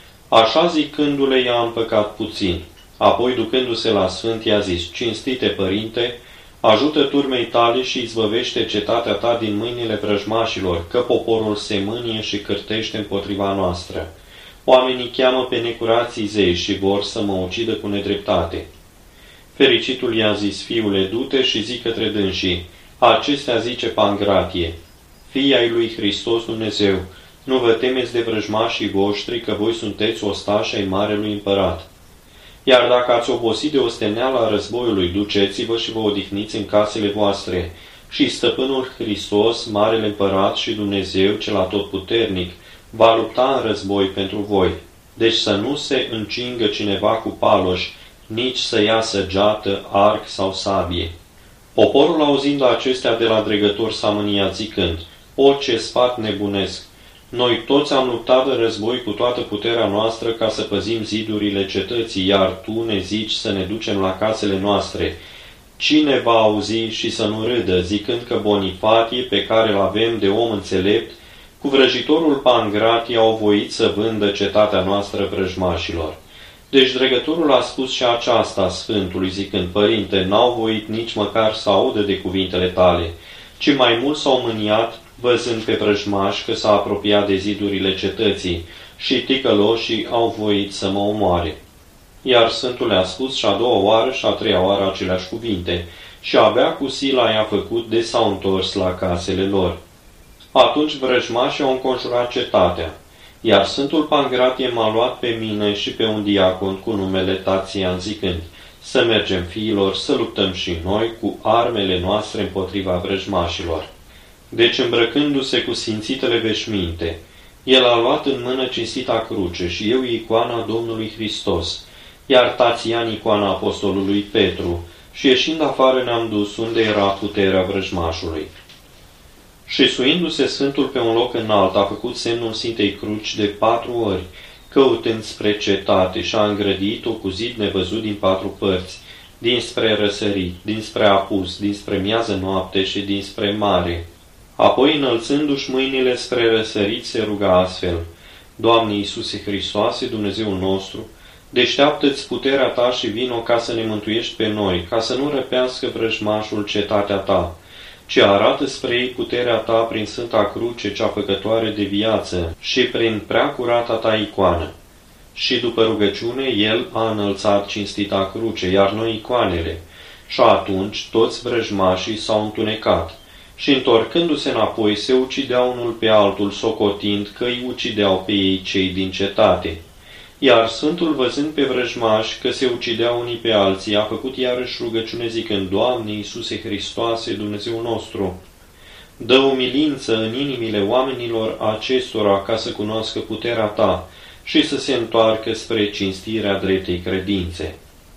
Așa zicându-le, i-a împăcat puțin. Apoi, ducându-se la Sfânt, i-a zis: cinstite părinte, ajută turmei tale și izbăvește cetatea ta din mâinile vrăjmașilor, că poporul se mânie și cârtește împotriva noastră. Oamenii cheamă pe necurații zei și vor să mă ucidă cu nedreptate. Fericitul i-a zis: fiule, du-te și zi către dânsii: acestea zice Pangratie, fii ai lui Hristos Dumnezeu, nu vă temeți de vrăjmașii voștri, că voi sunteți ostași ai Marelui Împărat. Iar dacă ați obosit de osteneala războiului, duceți-vă și vă odihniți în casele voastre, și stăpânul Hristos, Marele Împărat și Dumnezeu cel atotputernic, va lupta în război pentru voi. Deci să nu se încingă cineva cu paloși, nici să ia săgeată, arc sau sabie. Poporul, auzind acestea de la dregători, s-a mâniat zicând: o, ce sfat nebunesc! Noi toți am luptat în război cu toată puterea noastră ca să păzim zidurile cetății, iar tu ne zici să ne ducem la casele noastre. Cine va auzi și să nu râdă, zicând că Bonifatie, pe care îl avem de om înțelept, cu vrăjitorul Pangratie au voit să vândă cetatea noastră vrăjmașilor. Deci dregătorul a spus și aceasta Sfântului, zicând: părinte, n-au voit nici măcar să audă de cuvintele tale, ci mai mult s-au mâniat, văzând pe vrăjmaș că s-a apropiat de zidurile cetății, și ticăloșii au voit să mă omoare. Iar Sfântul le-a spus și a doua oară și a treia oară aceleași cuvinte, și abia cu sila i-a făcut de s-au întors la casele lor. Atunci vrăjmașii au înconjurat cetatea, iar Sfântul Pangratie m-a luat pe mine și pe un diacon cu numele Tațian, zicând: să mergem, fiilor, să luptăm și noi cu armele noastre împotriva vrăjmașilor. Deci, îmbrăcându-se cu sfințitele veșminte, el a luat în mână cinstita cruce și eu icoana Domnului Hristos, iar Tațian icoana apostolului Petru, și ieșind afară ne-am dus unde era puterea vrăjmașului. Și suindu-se Sfântul pe un loc înalt, a făcut semnul Sfintei Cruci de patru ori, căutând spre cetate, și a îngrădit-o cu zid nevăzut din patru părți, dinspre răsărit, dinspre apus, dinspre miază noapte și dinspre mare. Apoi, înălțându-și mâinile spre răsărit, se ruga astfel: Doamne Iisuse Hristoase, Dumnezeul nostru, deșteaptă-ți puterea ta și vino ca să ne mântuiești pe noi, ca să nu răpească vrăjmașul cetatea ta, ci arată spre ei puterea ta prin Sfânta Cruce, cea făcătoare de viață, și prin prea curata ta icoană. Și după rugăciune, el a înălțat cinstita cruce, iar noi icoanele. Și atunci toți vrăjmașii s-au întunecat și, întorcându-se înapoi, se ucideau unul pe altul, socotind că îi ucideau pe ei cei din cetate. Iar Sfântul, văzând pe vrăjmași că se ucideau unii pe alții, a făcut iarăși rugăciune zicând: Doamne Iisuse Hristoase, Dumnezeu nostru, Dă umilință în inimile oamenilor acestora ca să cunoască puterea ta și să se întoarcă spre cinstirea dreptei credințe.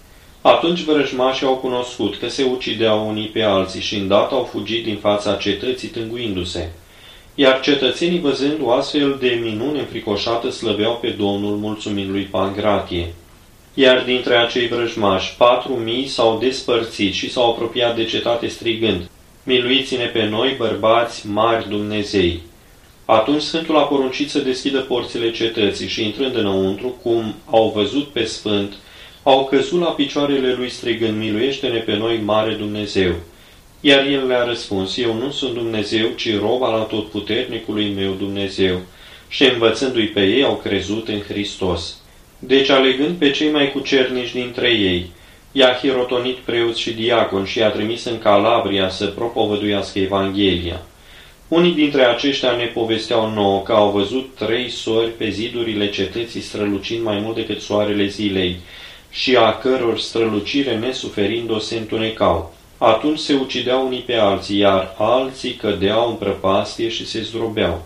Atunci vrăjmașii au cunoscut că se ucideau unii pe alții și îndată au fugit din fața cetății tânguindu-se. Iar cetățenii, văzând o astfel de minune înfricoșată, slăveau pe Domnul mulțumind lui Pangratie. Iar dintre acei vrăjmași, patru mii s-au despărțit și s-au apropiat de cetate strigând: miluiți-ne pe noi, bărbați mari Dumnezei! Atunci Sfântul a poruncit să deschidă porțile cetății și, intrând înăuntru, cum au văzut pe Sfânt, au căzut la picioarele lui strigând: miluiește-ne pe noi, mare Dumnezeu! Iar el le-a răspuns: eu nu sunt Dumnezeu, ci rob al atotputernicului meu Dumnezeu. Și învățându-i pe ei, au crezut în Hristos. Deci, alegând pe cei mai cucernici dintre ei, i-a hirotonit preoți și diaconi și i-a trimis în Calabria să propovăduiască Evanghelia. Unii dintre aceștia ne povesteau nouă că au văzut trei sori pe zidurile cetății strălucind mai mult decât soarele zilei și a căror strălucire nesuferind-o se întunecau. Atunci se ucideau unii pe alții, iar alții cădeau în prăpastie și se zdrobeau.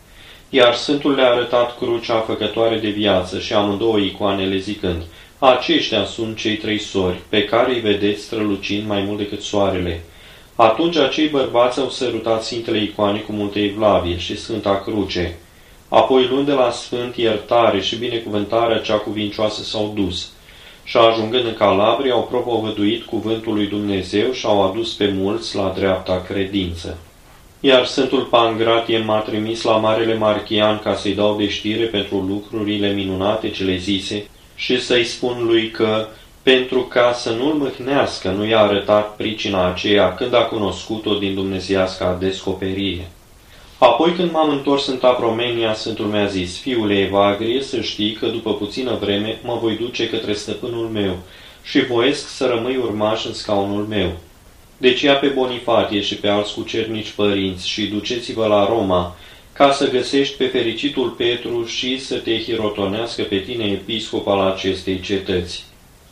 Iar Sfântul le-a arătat crucea făcătoare de viață și amândouă icoanele zicând: aceștia sunt cei trei sori, pe care îi vedeți strălucind mai mult decât soarele. Atunci acei bărbați au sărutat Sfintele icoane cu multă evlavie și Sfânta Cruce. Apoi, luând de la Sfânt iertare și binecuvântarea cea cuvincioasă, s-au dus. Și ajungând în Calabria, au propovăduit cuvântul lui Dumnezeu și au adus pe mulți la dreapta credință. Iar Sfântul Pangratie m-a trimis la Marele Marchian ca să-i dau de știre pentru lucrurile minunate cele zise și să-i spun lui că, pentru ca să nu-l mâhnească, nu i-a arătat pricina aceea când a cunoscut-o din dumnezeiasca descoperire. Apoi, când m-am întors în Tapromenia, Sfântul mi-a zis: fiule Evagrie, să știi că după puțină vreme mă voi duce către stăpânul meu și voiesc să rămâi urmaș în scaunul meu. Deci ia pe Bonifatie și pe alți cucernici părinți și duceți-vă la Roma, ca să găsești pe fericitul Petru și să te hirotonească pe tine episcop al acestei cetăți.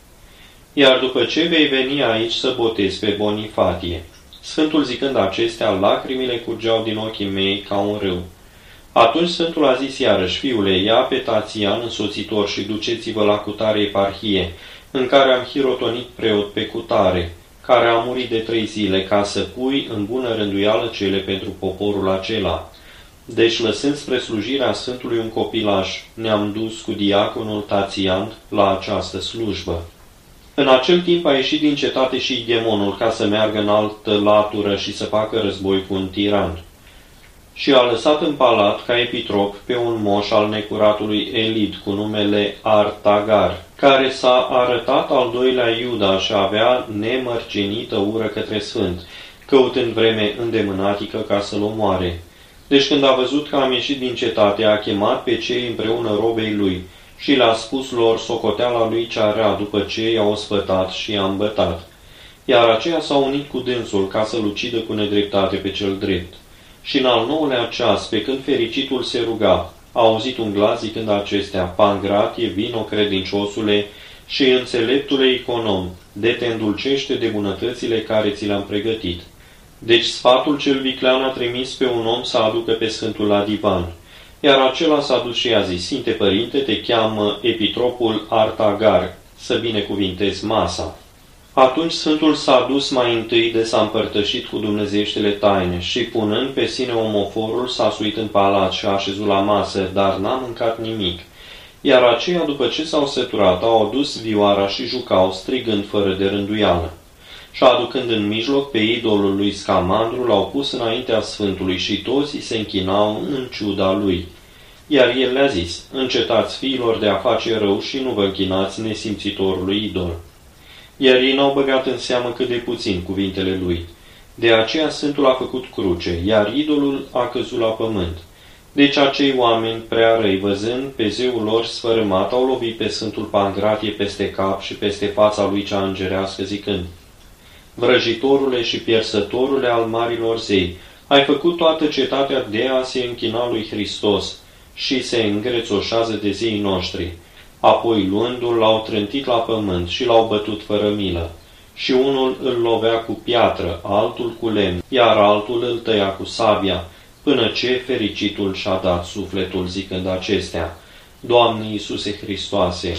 Iar după ce vei veni aici să botezi pe Bonifatie. Sfântul zicând acestea, lacrimile curgeau din ochii mei ca un râu. Atunci Sfântul a zis iarăși: fiule, ia pe Tațian însoțitor și duceți-vă la cutare eparhie, în care am hirotonit preot pe cutare, care a murit de trei zile, ca să pui în bună rânduială cele pentru poporul acela. Deci, lăsând spre slujirea Sfântului un copilaș, ne-am dus cu diaconul Tațian la această slujbă. În acel timp a ieșit din cetate și Igemonul ca să meargă în altă latură și să facă război cu un tiran. Și a lăsat în palat ca epitrop pe un moș al necuratului Elid cu numele Artagar, care s-a arătat al doilea Iuda și avea nemărginită ură către Sfânt, căutând vreme îndemânatică ca să-l omoare. Deci când a văzut că am ieșit din cetate, a chemat pe cei împreună robei lui și le-a spus lor socoteala lui cea rea după ce i-a ospătat și i-a îmbătat. Iar aceia s-au unit cu dânsul ca să-l ucidă cu nedreptate pe cel drept. Și în al nouălea ceas, pe când fericitul se ruga, a auzit un glas zicând acestea: Pangratie, vino, credinciosule și înțeleptule econom, de te îndulcește de bunătățile care ți le-am pregătit. Deci sfatul cel viclean a trimis pe un om să aducă pe Sfântul la divan. Iar acela s-a dus și i-a zis: Sfinte Părinte, te cheamă epitropul Artagar, să binecuvintezi masa. Atunci Sfântul s-a dus mai întâi de s-a împărtășit cu dumnezeieștele taine și, punând pe sine omoforul, s-a suit în palat și a așezut la masă, dar n-a mâncat nimic. Iar aceia, după ce s-au săturat, au adus vioara și jucau, strigând fără de rânduială. Și aducând în mijloc pe idolul lui Scamandru, l-au pus înaintea Sfântului și toți se închinau în ciuda lui. Iar el le-a zis: încetați, fiilor, de a face rău și nu vă închinați nesimțitorului idol. Iar ei n-au băgat în seamă cât de puțin cuvintele lui. De aceea Sfântul a făcut cruce, iar idolul a căzut la pământ. Deci acei oameni prea răi, văzând pe zeul lor sfărâmat, au lovit pe Sfântul Pangratie peste cap și peste fața lui cea îngerească, zicând: vrăjitorule și piersătorule al marilor zei, ai făcut toată cetatea de a se închina lui Hristos și se îngrețoșează de zeii noștri. Apoi, luându-l, l-au trântit la pământ și l-au bătut fără milă. și unul îl lovea cu piatră, altul cu lemn, iar altul îl tăia cu sabia, până ce fericitul și-a dat sufletul zicând acestea: Doamne Iisuse Hristoase,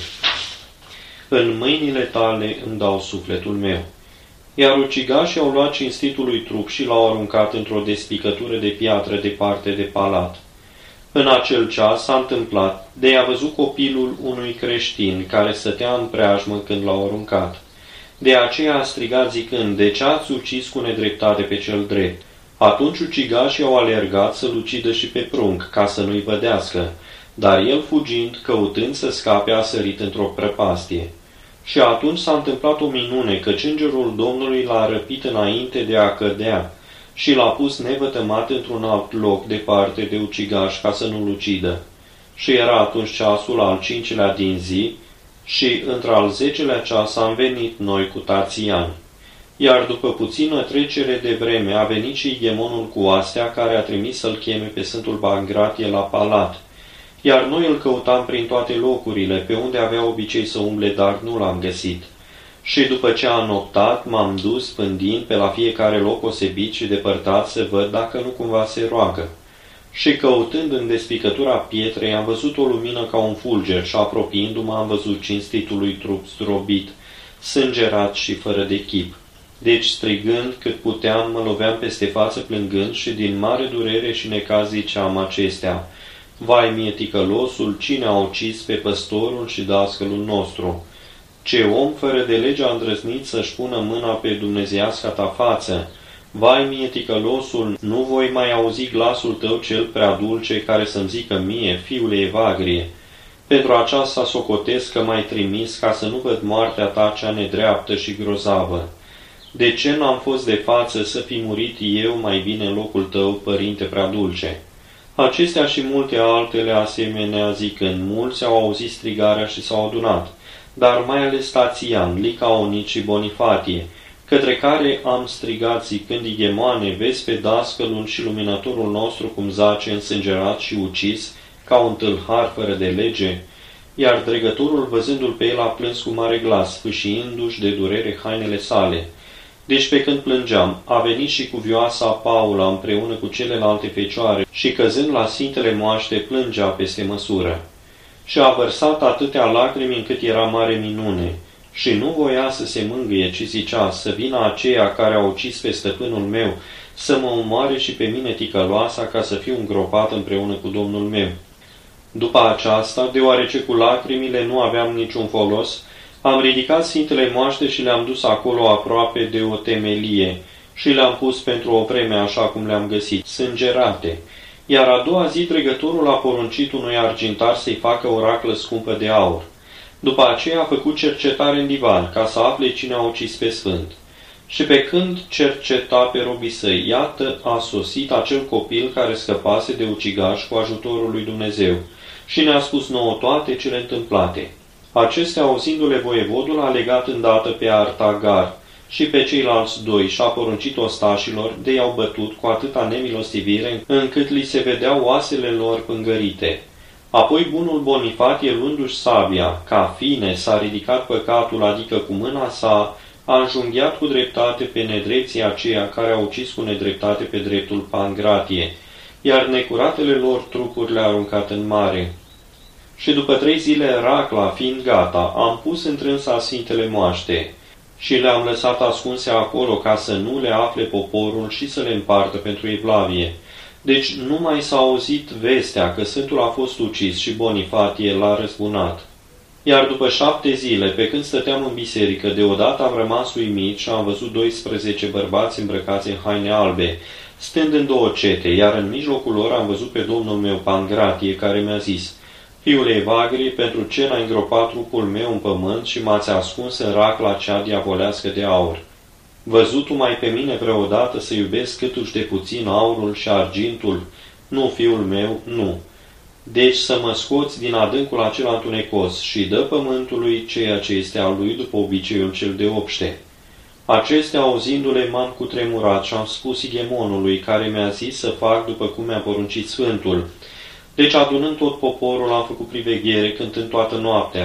în mâinile tale îmi dau sufletul meu. Iar ucigașii au luat cinstitului trup și l-au aruncat într-o despicătură de piatră departe de palat. În acel ceas s-a întâmplat de a văzut copilul unui creștin care stătea în preajmă când l-au aruncat. De aceea a strigat zicând: De ce ați ucis cu nedreptate pe cel drept? Atunci ucigașii au alergat să-l ucidă și pe prunc, ca să nu-i vădească, dar el, fugind, căutând să scape, a sărit într-o prăpastie. Și atunci s-a întâmplat o minune, căci îngerul Domnului l-a răpit înainte de a cădea și l-a pus nevătămat într-un alt loc departe de ucigaș ca să nu-l ucidă. Și era atunci ceasul al cincilea din zi și într-al zecelea ceas am venit noi cu Tarțian. Iar după puțină trecere de vreme a venit și Igemonul cu oastea, care a trimis să-l cheme pe Sfântul Pangratie la palat. Iar noi îl căutam prin toate locurile, pe unde avea obicei să umble, dar nu l-am găsit. Și după ce a noptat, m-am dus pândind pe la fiecare loc osebit și depărtat să văd dacă nu cumva se roagă. Și căutând în despicătura pietrei, am văzut o lumină ca un fulger și apropiindu-mă am văzut cinstitului trup zdrobit, sângerat și fără de chip. Deci, strigând cât puteam, mă loveam peste față plângând și din mare durere și necaz ziceam acestea: Vai mie, ticălosul, cine a ucis pe păstorul și dascălul nostru? Ce om fără de lege a îndrăznit să-și pună mâna pe dumnezeiasca ta față? Vai mie, ticălosul, nu voi mai auzi glasul tău cel prea dulce care să-mi zică mie, fiule Evagrie. Pentru aceasta socotesc că m-ai trimis ca să nu văd moartea ta cea nedreaptă și grozavă. De ce n-am fost de față să fi murit eu mai bine în locul tău, părinte prea dulce? Acestea și multe altele asemenea zicând, mulți au auzit strigarea și s-au adunat, dar mai ales Tarțian, Licaonic și Bonifatie, către care am strigat zicând: Igemoane, vezi pe dascălul și luminătorul nostru cum zace însângerat și ucis, ca un tâlhar fără de lege? Iar dregătorul, văzându-l pe el, a plâns cu mare glas, fâșiindu-și de durere hainele sale. Deci pe când plângeam, a venit și cuvioasa Paula împreună cu celelalte fecioare și căzând la sfintele moaște plângea peste măsură. Și a vărsat atâtea lacrimi încât era mare minune și nu voia să se mângâie, ci zicea: Să vină aceea care a ucis pe stăpânul meu, să mă omoare și pe mine ticăloasa, ca să fiu îngropat împreună cu Domnul meu. După aceasta, deoarece cu lacrimile nu aveam niciun folos, am ridicat sfintele moaște și le-am dus acolo aproape de o temelie și le-am pus pentru o vreme așa cum le-am găsit, sângerate. Iar a doua zi dregătorul a poruncit unui argintar să-i facă o raclă scumpă de aur. După aceea a făcut cercetare în divan, ca să afle cine a ucis pe sfânt. Și pe când cerceta pe robii săi, iată a sosit acel copil care scăpase de ucigaș cu ajutorul lui Dumnezeu și ne-a spus nouă toate cele întâmplate. Acestea, auzindu-le, voievodul a legat îndată pe Artagar și pe ceilalți doi și a poruncit ostașilor de i-au bătut cu atâta nemilostivire încât li se vedeau oasele lor pângărite. Apoi bunul Bonifatie, luându-și sabia, ca fine s-a ridicat păcatul, adică cu mâna sa a înjunghiat cu dreptate pe nedrepții aceia care au ucis cu nedreptate pe dreptul Pangratie, iar necuratele lor trupuri le-a aruncat în mare. Și după trei zile, racla fiind gata, am pus întrânsa sfintele moaște și le-am lăsat ascunse acolo ca să nu le afle poporul și să le împartă pentru evlavie. Deci nu mai s-a auzit vestea că sfântul a fost ucis și Bonifatie l-a răzbunat. Iar după șapte zile, pe când stăteam în biserică, deodată am rămas uimit și am văzut doisprezece bărbați îmbrăcați în haine albe, stând în două cete, iar în mijlocul lor am văzut pe domnul meu Pangratie, care mi-a zis: Fiule Evagrie, pentru ce n-ai îngropat trupul meu în pământ și m-ați ascuns în racla cea diavolească de aur? Văzut tu mai pe mine vreodată să iubesc câtuși de puțin aurul și argintul? Nu, fiul meu, nu. Deci să mă scoți din adâncul acela întunecos și dă pământului ceea ce este al lui după obiceiul cel de obște. Acestea, auzindu-le, m-am cutremurat și am spus Igemonului, care mi-a zis să fac după cum mi-a poruncit Sfântul. Deci, adunând tot poporul, am făcut priveghere cântând toată noaptea.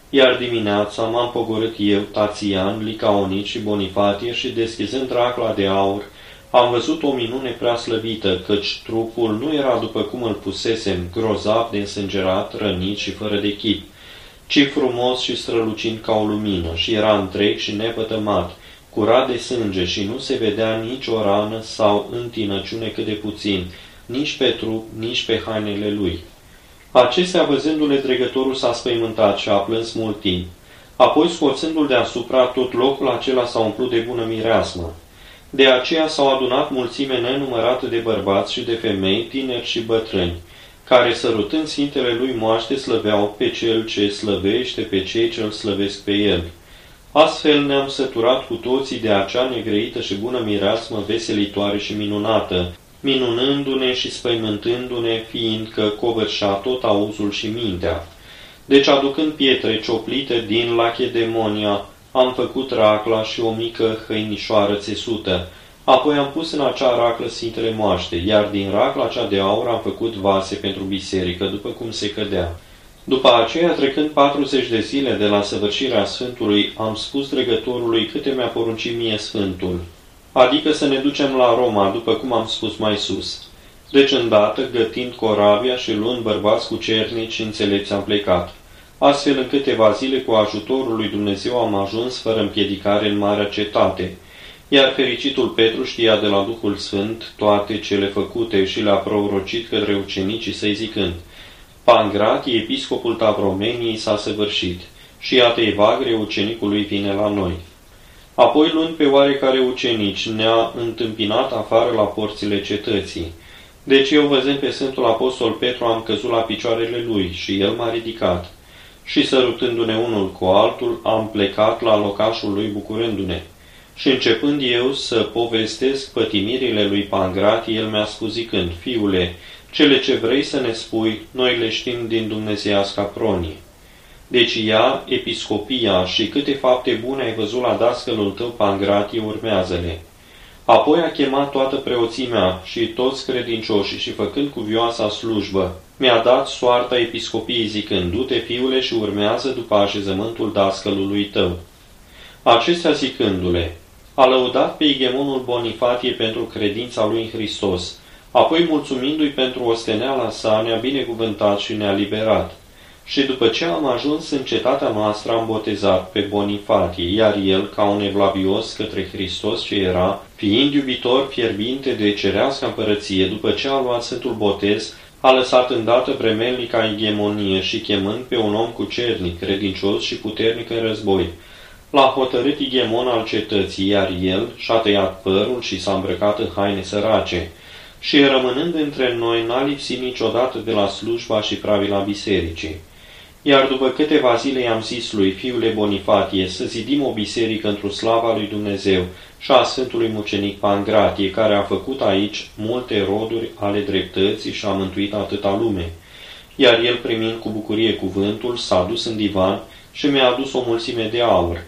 Iar dimineața m-am pogorât eu, Tațian, Licaonic și Bonifatie și deschizând racla de aur, am văzut o minune prea slăvită, căci trupul nu era după cum îl pusesem, grozav de însângerat, rănit și fără de chip, ci frumos și strălucind ca o lumină, și era întreg și nepătămat, curat de sânge și nu se vedea nici o rană sau întinăciune cât de puțin, nici pe trup, nici pe hainele lui. Acestea, văzându-le, dregătorul s-a spăimântat și a plâns mult timp. Apoi, scoțându-l deasupra, tot locul acela s-a umplut de bună mireasmă. De aceea s-au adunat mulțime nenumărată de bărbați și de femei, tineri și bătrâni, care, sărutând sfintele lui moaște, slăveau pe cel ce slăvește pe cei ce îl slăvesc pe el. Astfel ne-am săturat cu toții de acea negreită și bună mireasmă veselitoare și minunată, minunându-ne și spăimântându-ne, fiindcă covârșa tot auzul și mintea. Deci, aducând pietre cioplite din Lachedemonia, am făcut racla și o mică hăinișoară țesută. Apoi am pus în acea raclă sfintele moaște, iar din racla cea de aur am făcut vase pentru biserică, după cum se cădea. După aceea, trecând patruzeci de zile de la săvârșirea Sfântului, am spus dregătorului câte mi-a poruncit mie Sfântul, adică să ne ducem la Roma, după cum am spus mai sus. Deci, îndată, gătind corabia și luând bărbați cu cernici și înțelepți, am plecat. Astfel, în câteva zile, cu ajutorul lui Dumnezeu, am ajuns fără împiedicare în marea cetate, iar fericitul Petru știa de la Duhul Sfânt toate cele făcute și le-a prorocit către ucenicii săi zicând, Pangratie, episcopul Tavromeniei, s-a săvârșit și iată Evagrie, ucenicul lui, vine la noi. Apoi, luând pe oarecare ucenici, ne-a întâmpinat afară la porțile cetății. Deci eu, văzând pe Sfântul Apostol Petru, am căzut la picioarele lui și el m-a ridicat. Și sărutându-ne unul cu altul, am plecat la locașul lui bucurându-ne. Și începând eu să povestesc pătimirile lui Pangratie, el mi-a spus zicând, Fiule, cele ce vrei să ne spui, noi le știm din dumnezeiasca pronie. Deci ea, episcopia și câte fapte bune ai văzut la dascălul tău Pangratie, urmează-le. Apoi a chemat toată preoțimea și toți credincioșii și făcând cuvioasa slujbă, mi-a dat soarta episcopiei zicând, du-te, fiule, și urmează după așezământul dascălului tău. Acestea zicându-le, a lăudat pe Igemonul Bonifatie pentru credința lui în Hristos, apoi mulțumindu-i pentru osteneala sa, ne-a binecuvântat și ne-a liberat. Și după ce am ajuns în cetatea noastră, am botezat pe Bonifatie, iar el, ca un evlavios către Hristos ce era, fiind iubitor fierbinte de cerească împărăție, după ce a luat Sfântul Botez, a lăsat îndată vremelnica igemonie și chemând pe un om cucernic, credincios și puternic în război, l-a hotărât igemon al cetății, iar el și-a tăiat părul și s-a îmbrăcat în haine sărace. Și rămânând între noi, n-a lipsit niciodată de la slujba și pravila bisericii. Iar după câteva zile i-am zis lui, fiule Bonifatie, să zidim o biserică într-o slava lui Dumnezeu și a Sfântului Mucenic Pangratie, care a făcut aici multe roduri ale dreptății și a mântuit atâta lume. Iar el, primind cu bucurie cuvântul, s-a dus în divan și mi-a adus o mulțime de aur.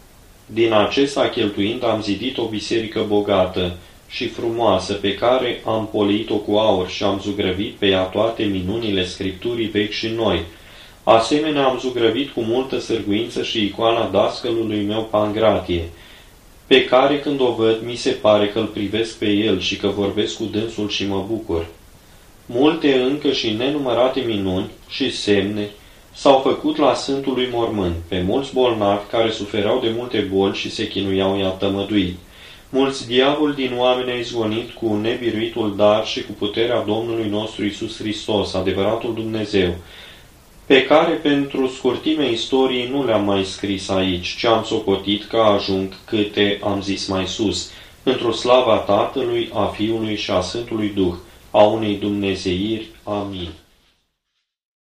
Din acesta cheltuind am zidit o biserică bogată și frumoasă, pe care am poleit-o cu aur și am zugrăvit pe ea toate minunile Scripturii vechi și noi. Asemenea, am zugrăvit cu multă sârguință și icoana dascălului meu Pangratie, pe care, când o văd, mi se pare că îl privesc pe el și că vorbesc cu dânsul și mă bucur. Multe încă și nenumărate minuni și semne s-au făcut la Sfântului Mormânt, pe mulți bolnavi care sufereau de multe boli și se chinuiau i-a tămăduit. Mulți diavoli din oameni au izgonit cu nebiruitul dar și cu puterea Domnului nostru Iisus Hristos, adevăratul Dumnezeu, pe care pentru scurtimea istoriei nu le-am mai scris aici, ci am socotit că ajung câte am zis mai sus, într-o slava Tatălui, a Fiului și a Sfântului Duh, a unei Dumnezeiri. Amin.